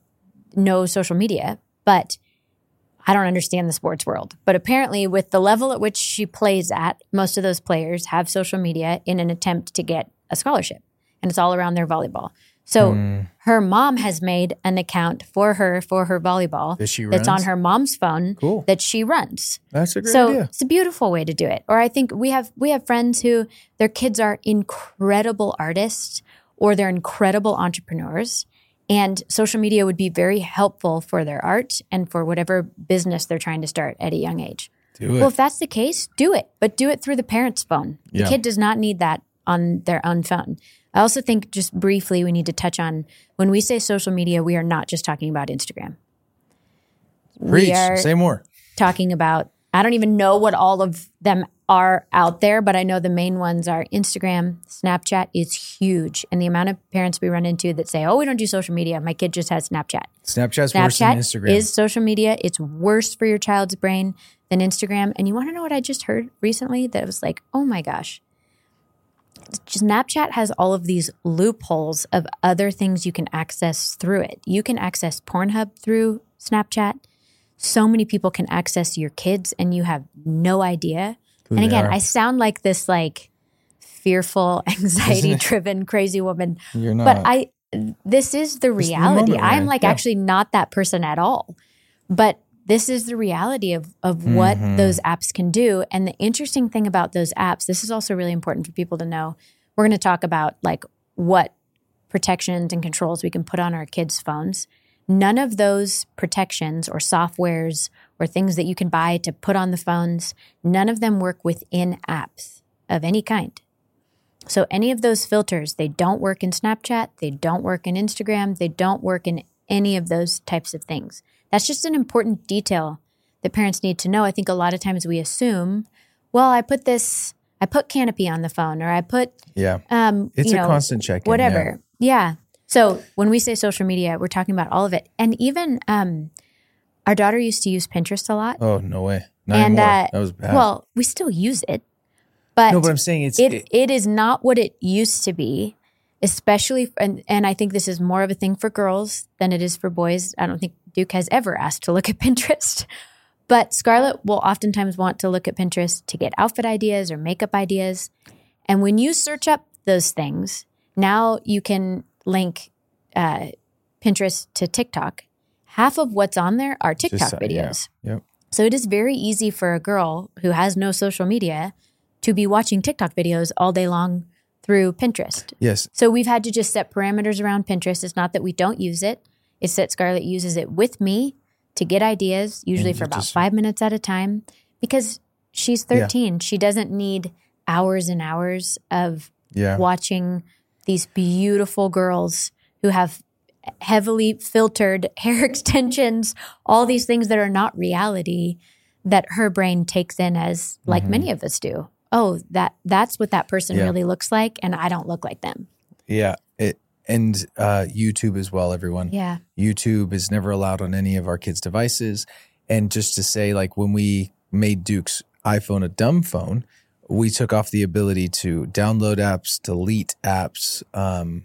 no social media, but I don't understand the sports world. But apparently with the level at which she plays at, most of those players have social media in an attempt to get a scholarship. And it's all around their volleyball. So mm. her mom has made an account for her for her volleyball that she that's on her mom's phone cool. that she runs. That's a great so idea. It's a beautiful way to do it. Or I think we have we have friends who their kids are incredible artists or they're incredible entrepreneurs, and social media would be very helpful for their art and for whatever business they're trying to start at a young age. Do it. Well, if that's the case, do it, but do it through the parent's phone. Yeah. The kid does not need that on their own phone. I also think just briefly we need to touch on when we say social media, we are not just talking about Instagram. Preach. We are Say more. talking about, I don't even know what all of them are out there, but I know the main ones are Instagram. Snapchat is huge. And the amount of parents we run into that say, oh, we don't do social media. My kid just has Snapchat. Snapchat's Snapchat worse than Instagram. is social media. It's worse for your child's brain than Instagram. And you want to know what I just heard recently? That was like, oh my gosh. Snapchat has all of these loopholes of other things you can access through it. You can access Pornhub through Snapchat. So many people can access your kids and you have no idea. Who and again, are. I sound like this like fearful, anxiety-driven, crazy woman. You're not. But I, this is the reality. The I'm like yeah. actually not that person at all. But this is the reality of, of what mm-hmm. those apps can do. And the interesting thing about those apps, this is also really important for people to know. We're going to talk about like what protections and controls we can put on our kids' phones. None of those protections or softwares or things that you can buy to put on the phones, none of them work within apps of any kind. So any of those filters, they don't work in Snapchat, they don't work in Instagram, they don't work in any of those types of things. That's just an important detail that parents need to know. I think a lot of times we assume, well, I put this, I put Canopy on the phone, or I put, yeah, um, it's you a know, constant check-in. whatever. Yeah. yeah. So when we say social media, we're talking about all of it. And even um, our daughter used to use Pinterest a lot. Oh, no way. Not and, anymore. Uh, that was bad. Well, we still use it. But no, but I'm saying it's it, it, it is not what it used to be, especially, and, and I think this is more of a thing for girls than it is for boys. I don't think Duke has ever asked to look at Pinterest. But Scarlett will oftentimes want to look at Pinterest to get outfit ideas or makeup ideas. And when you search up those things, now you can link uh, Pinterest to TikTok. Half of what's on there are TikTok Just, uh, videos. Yeah. Yep. So it is very easy for a girl who has no social media to be watching TikTok videos all day long through Pinterest. Yes. So we've had to just set parameters around Pinterest. It's not that we don't use it. It's that Scarlett uses it with me to get ideas, usually for about just, five minutes at a time, because she's thirteen. Yeah. She doesn't need hours and hours of yeah. watching these beautiful girls who have heavily filtered hair extensions, all these things that are not reality that her brain takes in as, like mm-hmm. many of us do. Oh, that that's what that person yeah. really looks like, and I don't look like them. Yeah. It, and uh, YouTube as well, everyone. Yeah. YouTube is never allowed on any of our kids' devices. And just to say, like, when we made Duke's iPhone a dumb phone, we took off the ability to download apps, delete apps. Um,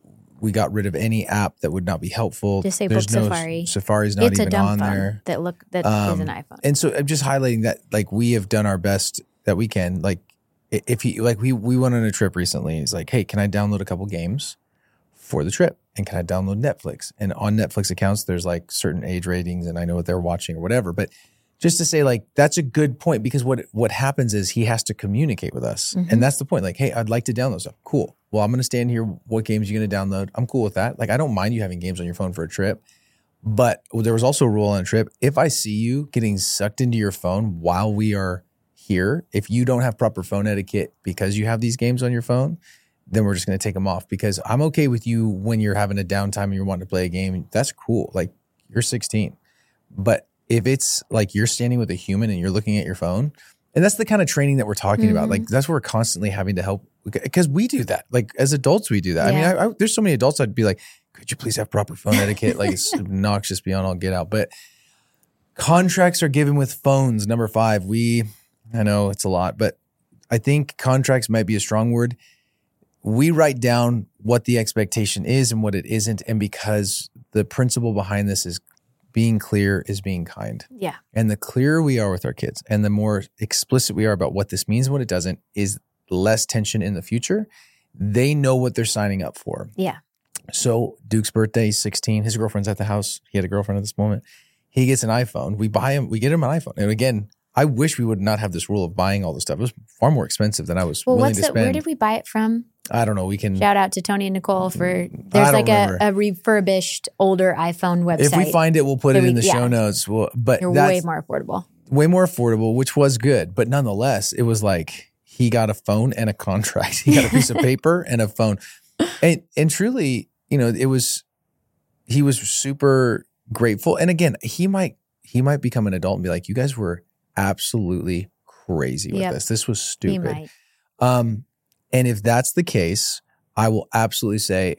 we got rid of any app that would not be helpful. Disabled There's no, Safari. Safari's not it's even a dumb on phone there. That look that um, is an iPhone. And so I'm just highlighting that, like, we have done our best that we can. Like, if he, like, we we went on a trip recently. He's like, hey, can I download a couple games for the trip? And can I download Netflix? And on Netflix accounts, there's like certain age ratings, and I know what they're watching or whatever. But just to say, like, that's a good point, because what what happens is he has to communicate with us. Mm-hmm. And that's the point. Like, hey, I'd like to download stuff. Cool. Well, I'm going to stand here. What games are you going to download? I'm cool with that. Like, I don't mind you having games on your phone for a trip. But there was also a rule on a trip. If I see you getting sucked into your phone while we are here, if you don't have proper phone etiquette because you have these games on your phone, then we're just going to take them off. Because I'm okay with you when you're having a downtime and you're wanting to play a game. That's cool. Like, you're sixteen. But if it's like you're standing with a human and you're looking at your phone, and that's the kind of training that we're talking mm-hmm. about. Like, that's what we're constantly having to help, because we do that. Like, as adults, we do that. Yeah. I mean, I, I, there's so many adults I'd be like, could you please have proper phone etiquette? Like, it's obnoxious beyond all get out. But contracts are given with phones. Number five, we, I know it's a lot, but I think contracts might be a strong word. We write down what the expectation is and what it isn't. And because the principle behind this is being clear is being kind. Yeah. And the clearer we are with our kids and the more explicit we are about what this means and what it doesn't is less tension in the future. They know what they're signing up for. Yeah. So Duke's birthday, he's sixteen. His girlfriend's at the house. He had a girlfriend at this moment. He gets an iPhone. We buy him, we get him an iPhone. And again, I wish we would not have this rule of buying all this stuff. It was far more expensive than I was well, willing what's to it, spend. Where did we buy it from? I don't know. We can shout out to Tony and Nicole for there's like a, a refurbished older iPhone website. If we find it, we'll put it we, in the yeah. show notes. Well, but they're that's way more affordable. Way more affordable, which was good. But nonetheless, it was like he got a phone and a contract. He got a piece of paper and a phone. And and truly, you know, it was he was super grateful. And again, he might he might become an adult and be like, you guys were absolutely crazy with yep. this. This was stupid. He might. Um, and if that's the case, I will absolutely say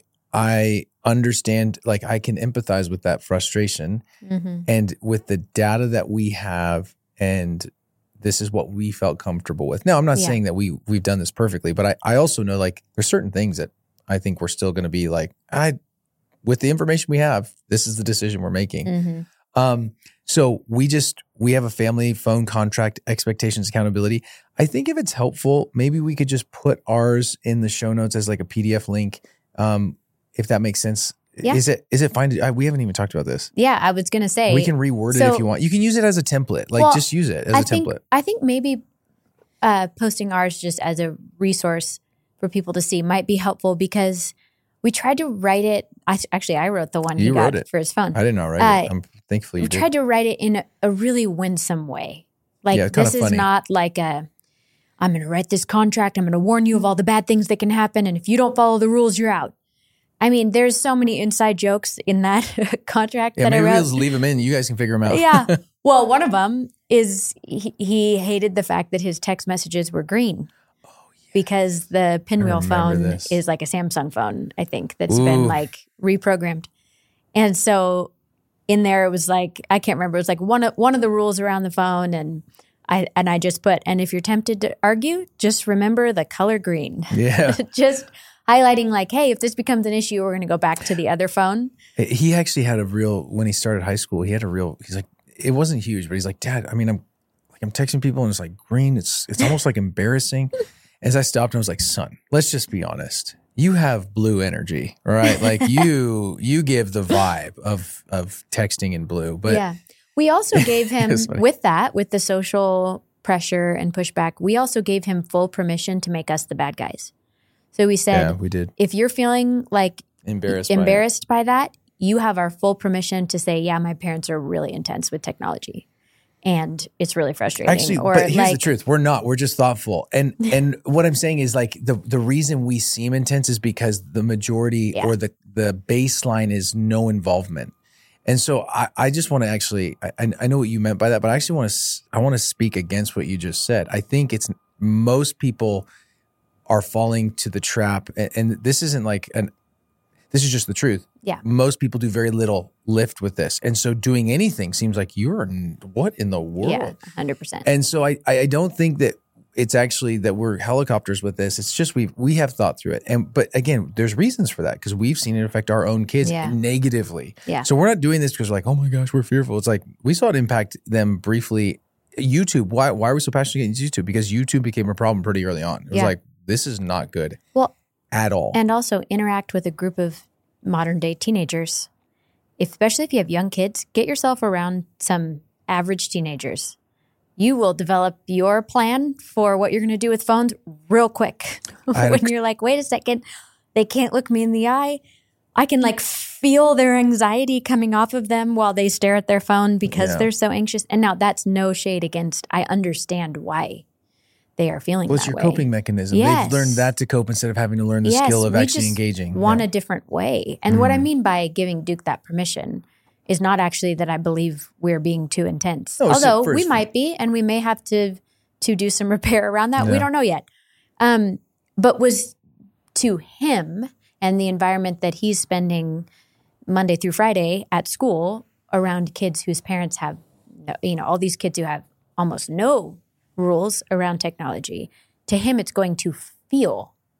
I understand, like I can empathize with that frustration. Mm-hmm. And with the data that we have, and this is what we felt comfortable with. Now, I'm not yeah. saying that we, we've done this perfectly, but I, I also know like there's certain things that I think we're still going to be like, I, with the information we have, this is the decision we're making. Mm-hmm. Um, so we just, we have a family phone contract, expectations, accountability. I think if it's helpful, maybe we could just put ours in the show notes as like a P D F link. Um, if that makes sense. Yeah. Is it, is it fine? To, I, we haven't even talked about this. Yeah. I was going to say. We can reword so, it if you want. You can use it as a template. Like well, just use it as I a think, template. I think maybe uh, posting ours just as a resource for people to see might be helpful because we tried to write it. I, actually, I wrote the one You he wrote got it. for his phone. I didn't know, right? Uh, I'm thankful you we did. tried to write it in a, a really winsome way. Like Yeah, this kinda is funny. not like a, I'm going to write this contract. I'm going to warn you of all the bad things that can happen. And if you don't follow the rules, you're out. I mean, there's so many inside jokes in that contract Yeah, that I maybe wrote. we'll just leave them in. You guys can figure them out. Yeah. Well, one of them is he, he hated the fact that his text messages were green. Oh, yeah. Because the pinwheel phone this. is like a Samsung phone, I think, that's Ooh. been like reprogrammed. And so in there it was like, I can't remember, it was like one of one of the rules around the phone and I and I just put, and if you're tempted to argue, just remember the color green. Yeah. Just highlighting like, hey, if this becomes an issue, we're going to go back to the other phone. He actually had a real, when he started high school, he had a real, he's like, it wasn't huge, but he's like, Dad, I mean, I'm like, I'm texting people and it's like green. It's, it's almost like embarrassing. As I stopped and I was like, son, let's just be honest. You have blue energy, right? Like you, you give the vibe of, of texting in blue, but yeah. We also gave him, It's funny. with that, with the social pressure and pushback, we also gave him full permission to make us the bad guys. So we said, yeah, we did. if you're feeling like Embarrassed, by it. embarrassed by that, you have our full permission to say, yeah, my parents are really intense with technology. And it's really frustrating. Actually, or but here's like, the truth. We're not. We're just thoughtful. And and what I'm saying is like the, the reason we seem intense is because the majority Yeah. or the, the baseline is no involvement. And so I, I just want to actually, I, I know what you meant by that, but I actually want to, I want to speak against what you just said. I think it's most people are falling to the trap. And, and this isn't like an, this is just the truth. Yeah. Most people do very little lift with this. And so doing anything seems like you're, in, what in the world? yeah, one hundred percent. And so I, I don't think that it's actually that we're helicopters with this. It's just we we have thought through it. And but again, there's reasons for that because we've seen it affect our own kids Yeah. negatively. Yeah. So we're not doing this because we're like, oh my gosh, we're fearful. It's like we saw it impact them briefly. YouTube. Why why are we so passionate against YouTube? Because YouTube became a problem pretty early on. It was Yeah. like, this is not good Well, at all. and also interact with a group of modern day teenagers. If, especially if you have young kids, get yourself around some average teenagers. You will develop your plan for what you're going to do with phones real quick. I when had a- you're like, wait a second, they can't look me in the eye. I can like feel their anxiety coming off of them while they stare at their phone because Yeah. they're so anxious. And now that's no shade against, I understand why they are feeling Well, it's that your way. coping mechanism. Yes. They've learned that to cope instead of having to learn the Yes, skill of we actually just engaging. want Yeah. a different way. And what I Mhm. mean by giving Duke that permission is not actually that I believe we're being too intense. No, it's Although at we first- might be, and we may have to to do some repair around that. We Yeah. don't know yet. Um, but was to him and the environment that he's spending Monday through Friday at school around kids whose parents have, no, you know, all these kids who have almost no rules around technology. To him, it's going to feel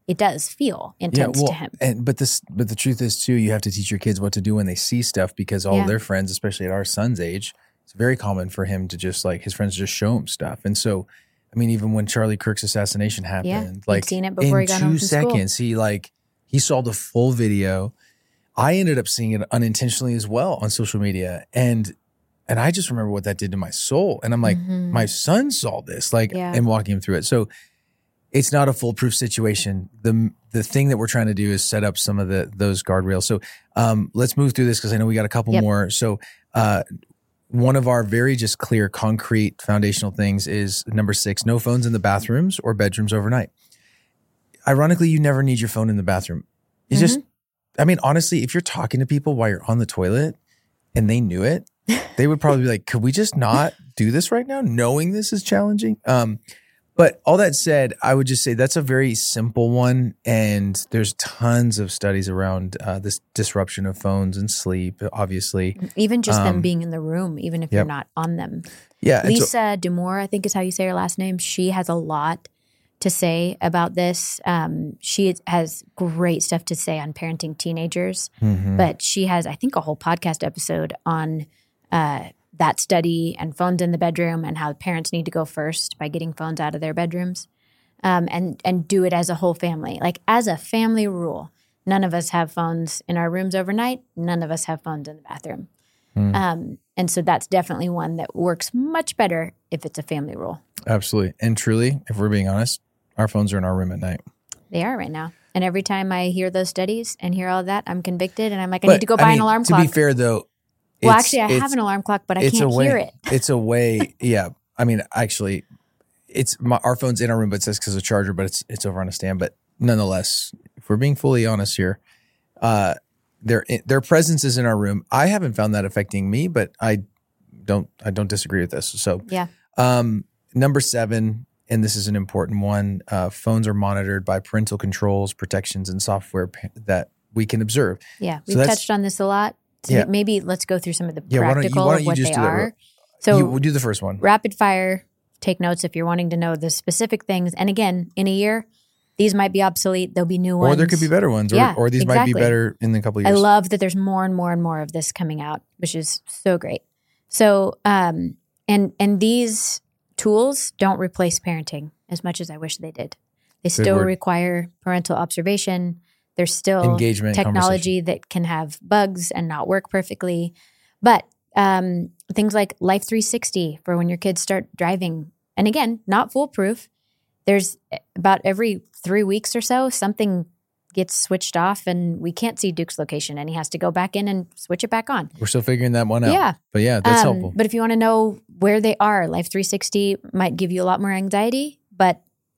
it does feel intense yeah, well, to him. And but this, but the truth is too, you have to teach your kids what to do when they see stuff, because all Yeah. of their friends, especially at our son's age, it's very common for him to just like his friends just show him stuff. And so, I mean, even when Charlie Kirk's assassination happened, Yeah, like he'd seen it before in he got two home from school. seconds, he like he saw the full video. I ended up seeing it unintentionally as well on social media, and and I just remember what that did to my soul. And I'm like, Mhm. my son saw this, like, Yeah. and walking him through it. So it's not a foolproof situation. The the thing that we're trying to do is set up some of the those guardrails. So um, let's move through this because I know we got a couple Yep. more. So uh, one of our very just clear, concrete, foundational things is number six: no phones in the bathrooms or bedrooms overnight. Ironically, you never need your phone in the bathroom. You just, I mean, honestly, if you're talking to people while you're on the toilet and they knew it, they would probably be like, could we just not do this right now, knowing this is challenging? Um, but all that said, I would just say that's a very simple one. And there's tons of studies around uh, this disruption of phones and sleep, obviously. Even just Um, them being in the room, even if yep. you're not on them. Yeah. and so- Lisa D'Amour, I think is how you say her last name. She has a lot to say about this. Um, she has great stuff to say on parenting teenagers, Mhm. but she has, I think, a whole podcast episode on uh, that study and phones in the bedroom and how parents need to go first by getting phones out of their bedrooms, um, and and do it as a whole family, like as a family rule. None of us have phones in our rooms overnight. None of us have phones in the bathroom. Mm. Um, and so that's definitely one that works much better if it's a family rule. Absolutely. And truly, if we're being honest, our phones are in our room at night. They are right now. And every time I hear those studies and hear all of that, I'm convicted and I'm like, I But, need to go buy mean, an alarm to clock. be fair, though, well, it's- actually, I it's- have an alarm clock, but I it's can't a way, hear it. It's a way. Yeah. I mean, actually, it's my, our phone's in our room, but it says because of the charger, but it's it's over on a stand. But nonetheless, if we're being fully honest here, uh, their their presence is in our room. I haven't found that affecting me, but I don't I don't disagree with this. So Yeah. um, number seven, and this is an important one. Uh, phones are monitored by parental controls, protections, and software pa- that we can observe. Yeah. So We've that's- touched on this a lot. So Yeah. maybe let's go through some of the Yeah, why don't you- practical why don't of you what just they do that are. real- So you, we'll do the first one. rapid fire, take notes if you're wanting to know the specific things. And again, in a year, these might be obsolete. There'll be new ones. Or there could be better ones, or, Yeah, or these might be exactly. better in a couple of I years. love that there's more and more and more of this coming out, which is so great. So, um, and and these tools don't replace parenting as much as I wish they did. They still word. require parental observation. There's still Engagement, technology that can have bugs and not work perfectly. But um, things like Life three sixty for when your kids start driving. And again, not foolproof. There's about every three weeks or so, something gets switched off and we can't see Duke's location and he has to go back in and switch it back on. We're still figuring that one out. Yeah. But yeah, that's Um, helpful. But if you want to know where they are, Life three sixty might give you a lot more anxiety, but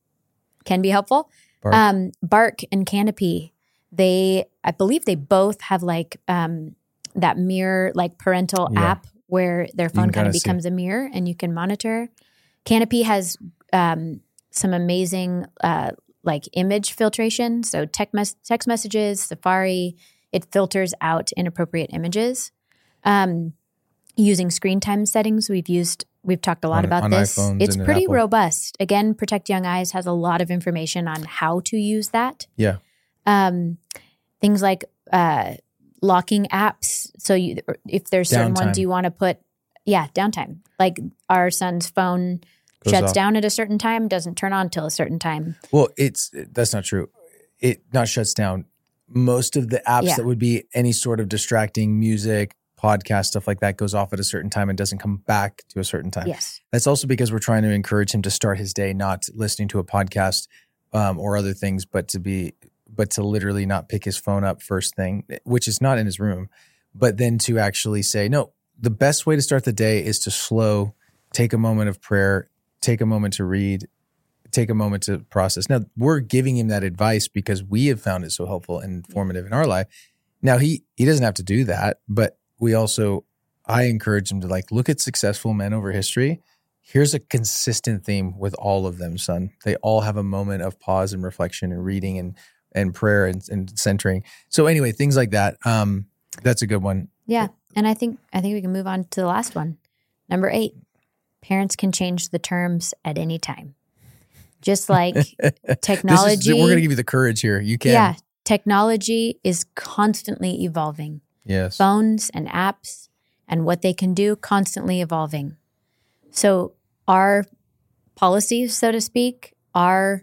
can be helpful. Bark. Um, Bark and Canopy, they, I believe they both have like um, that mirror, like parental Yeah. app where their phone can kind of kinda see. becomes a mirror and you can monitor. Canopy has um, some amazing uh, like image filtration. So tech mes- text messages, Safari, it filters out inappropriate images. Um, using screen time settings, we've used, we've talked a lot On- about on this. iPhones It's and in pretty Apple. robust. Again, Protect Young Eyes has a lot of information on how to use that. Yeah. Um, things like uh, locking apps. So you, if there's certain Downtime. ones you want to put, yeah, downtime. Like our son's phone Goes shuts off. down at a certain time, doesn't turn on till a certain time. Well, it's that's not true. It not shuts down. Most of the apps Yeah. that would be any sort of distracting music, podcast, stuff like that goes off at a certain time and doesn't come back to a certain time. Yes. That's also because we're trying to encourage him to start his day not listening to a podcast um, or other things, but to be, but to literally not pick his phone up first thing, which is not in his room, but then to actually say, no, the best way to start the day is to slow, take a moment of prayer, take a moment to read, take a moment to process. Now, we're giving him that advice because we have found it so helpful and informative in our life. Now, he he doesn't have to do that, but we also, I encourage him to like look at successful men over history. Here's a consistent theme with all of them, son. They all have a moment of pause and reflection and reading and and prayer and, and centering. So anyway, things like that. Um, that's a good one. Yeah. And I think I think we can move on to the last one. Number eight. Parents can change the terms at any time. Just like technology. Is, we're going to give you the courage here. You can. Yeah. Technology is constantly evolving. Yes. Phones and apps and what they can do constantly evolving. So our policies, so to speak, our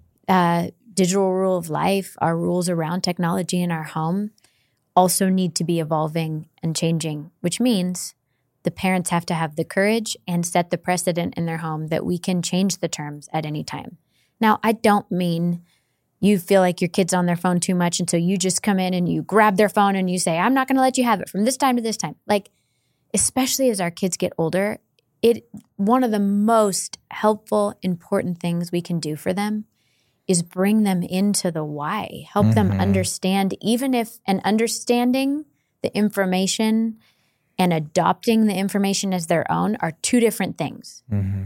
uh, digital rule of life, our rules around technology in our home also need to be evolving and changing, which means the parents have to have the courage and set the precedent in their home that we can change the terms at any time. Now, I don't mean you feel like your kid's on their phone too much, and so you just come in and you grab their phone and you say, I'm not going to let you have it from this time to this time. Like, especially as our kids get older, it one of the most helpful, important things we can do for them is bring them into the why, help mm-hmm. them understand, even if and understanding the information and adopting the information as their own are two different things. Mm-hmm.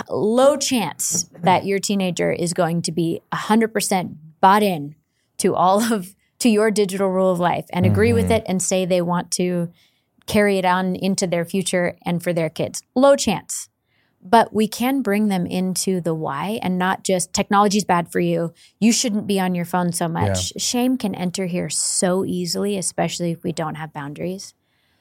Low chance that your teenager is going to be one hundred percent bought in to all of, to your digital rule of life and agree mm-hmm. with it and say they want to carry it on into their future and for their kids. Low chance. But we can bring them into the why and not just technology's bad for you. You shouldn't be on your phone so much. Yeah. Shame can enter here so easily, especially if we don't have boundaries.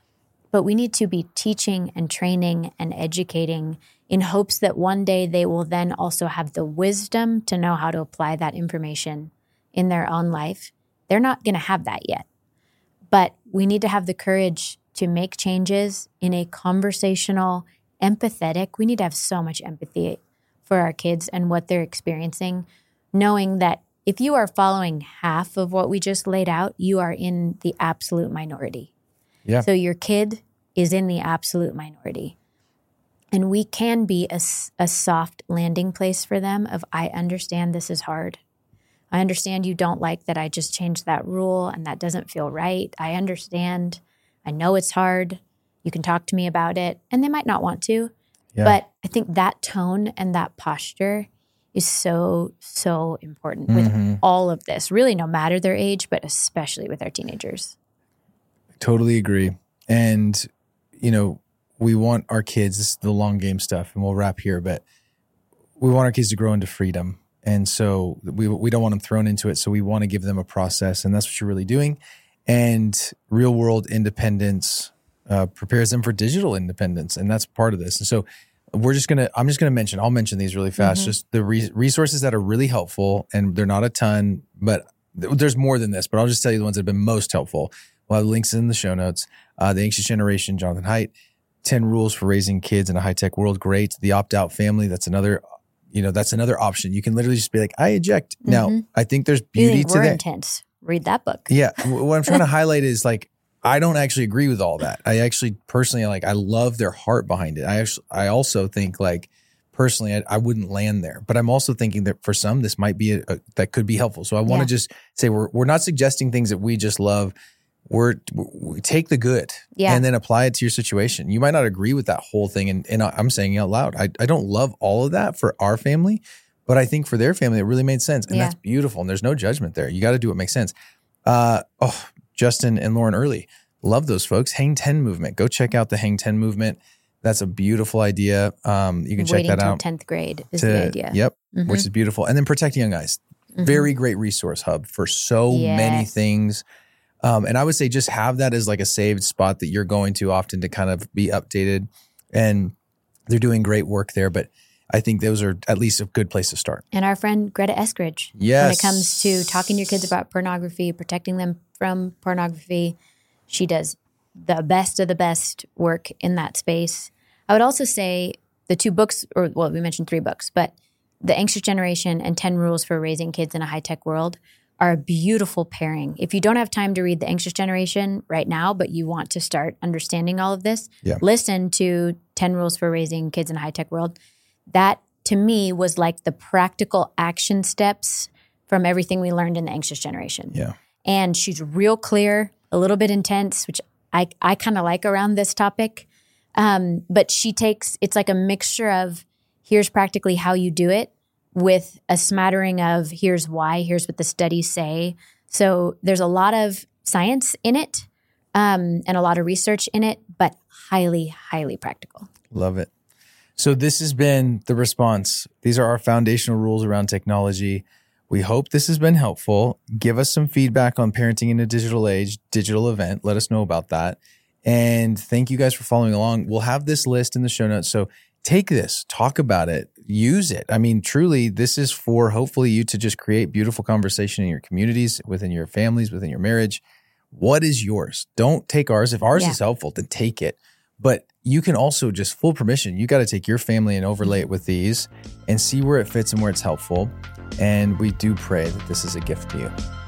But we need to be teaching and training and educating in hopes that one day they will then also have the wisdom to know how to apply that information in their own life. They're not going to have that yet. But we need to have the courage to make changes in a conversational, empathetic. We need to have so much empathy for our kids and what they're experiencing, knowing that if you are following half of what we just laid out, you are in the absolute minority. Yeah. So your kid is in the absolute minority. And we can be a, a soft landing place for them of, I understand this is hard. I understand you don't like that I just changed that rule and that doesn't feel right. I understand. I know it's hard. You can talk to me about it. And they might not want to. Yeah. But I think that tone and that posture is so, so important mm-hmm. with all of this, really no matter their age, but especially with our teenagers. Totally agree. And, you know, we want our kids, this is the long game stuff, and we'll wrap here, but we want our kids to grow into freedom. And so we we don't want them thrown into it. So we want to give them a process, and that's what you're really doing. And real world independence uh, prepares them for digital independence. And that's part of this. And so we're just going to, I'm just going to mention, I'll mention these really fast, mm-hmm. just the re- resources that are really helpful, and they're not a ton, but th- there's more than this, but I'll just tell you the ones that have been most helpful. We'll have links in the show notes. Uh, the Anxious Generation, Jonathan Haidt, ten Rules for Raising Kids in a High-Tech World. Great. The Opt-Out Family. That's another, you know, that's another option. You can literally just be like, I eject. Mm-hmm. Now, I think there's beauty think to we're that. Intense. Read that book. Yeah. What I'm trying to highlight is like, I don't actually agree with all that. I actually personally, like, I love their heart behind it. I actually, I also think like, personally, I, I wouldn't land there, but I'm also thinking that for some, this might be a, a that could be helpful. So I want to yeah. just say we're we're not suggesting things that we just love. We're we take the good yeah. and then apply it to your situation. You might not agree with that whole thing, and and I'm saying it out loud. I I don't love all of that for our family, but I think for their family it really made sense, and yeah. that's beautiful. And there's no judgment there. You got to do what makes sense. Uh oh, Justin and Lauren Early, love those folks. Hang ten movement. Go check out the Hang ten movement. That's a beautiful idea. Um, you can check Waiting that out. tenth grade is to, the idea. Yep, mm-hmm. which is beautiful. And then Protecting Young Eyes, mm-hmm. very great resource hub for so yes. many things. Um, and I would say just have that as like a saved spot that you're going to often to kind of be updated. And they're doing great work there. But I think those are at least a good place to start. And our friend Greta Eskridge, yes. when it comes to talking to your kids about pornography, protecting them from pornography, she does the best of the best work in that space. I would also say the two books, or well, we mentioned three books, but The Anxious Generation and ten Rules for Raising Kids in a High-Tech World are a beautiful pairing. If you don't have time to read The Anxious Generation right now, but you want to start understanding all of this, yeah. listen to ten Rules for Raising Kids in a High-Tech World. That, to me, was like the practical action steps from everything we learned in The Anxious Generation. Yeah. And she's real clear, a little bit intense, which I, I kind of like around this topic. Um, but she takes, it's like a mixture of here's practically how you do it with a smattering of here's why, here's what the studies say. So there's a lot of science in it um, and a lot of research in it, but highly, highly practical. Love it. So this has been The Response. These are our foundational rules around technology. We hope this has been helpful. Give us some feedback on parenting in a digital age, digital event. Let us know about that. And thank you guys for following along. We'll have this list in the show notes. So take this, talk about it, use it. I mean, truly, this is for hopefully you to just create beautiful conversation in your communities, within your families, within your marriage. What is yours? Don't take ours. If ours yeah. is helpful, then take it. But you can also just full permission. You got to take your family and overlay it with these and see where it fits and where it's helpful. And we do pray that this is a gift to you.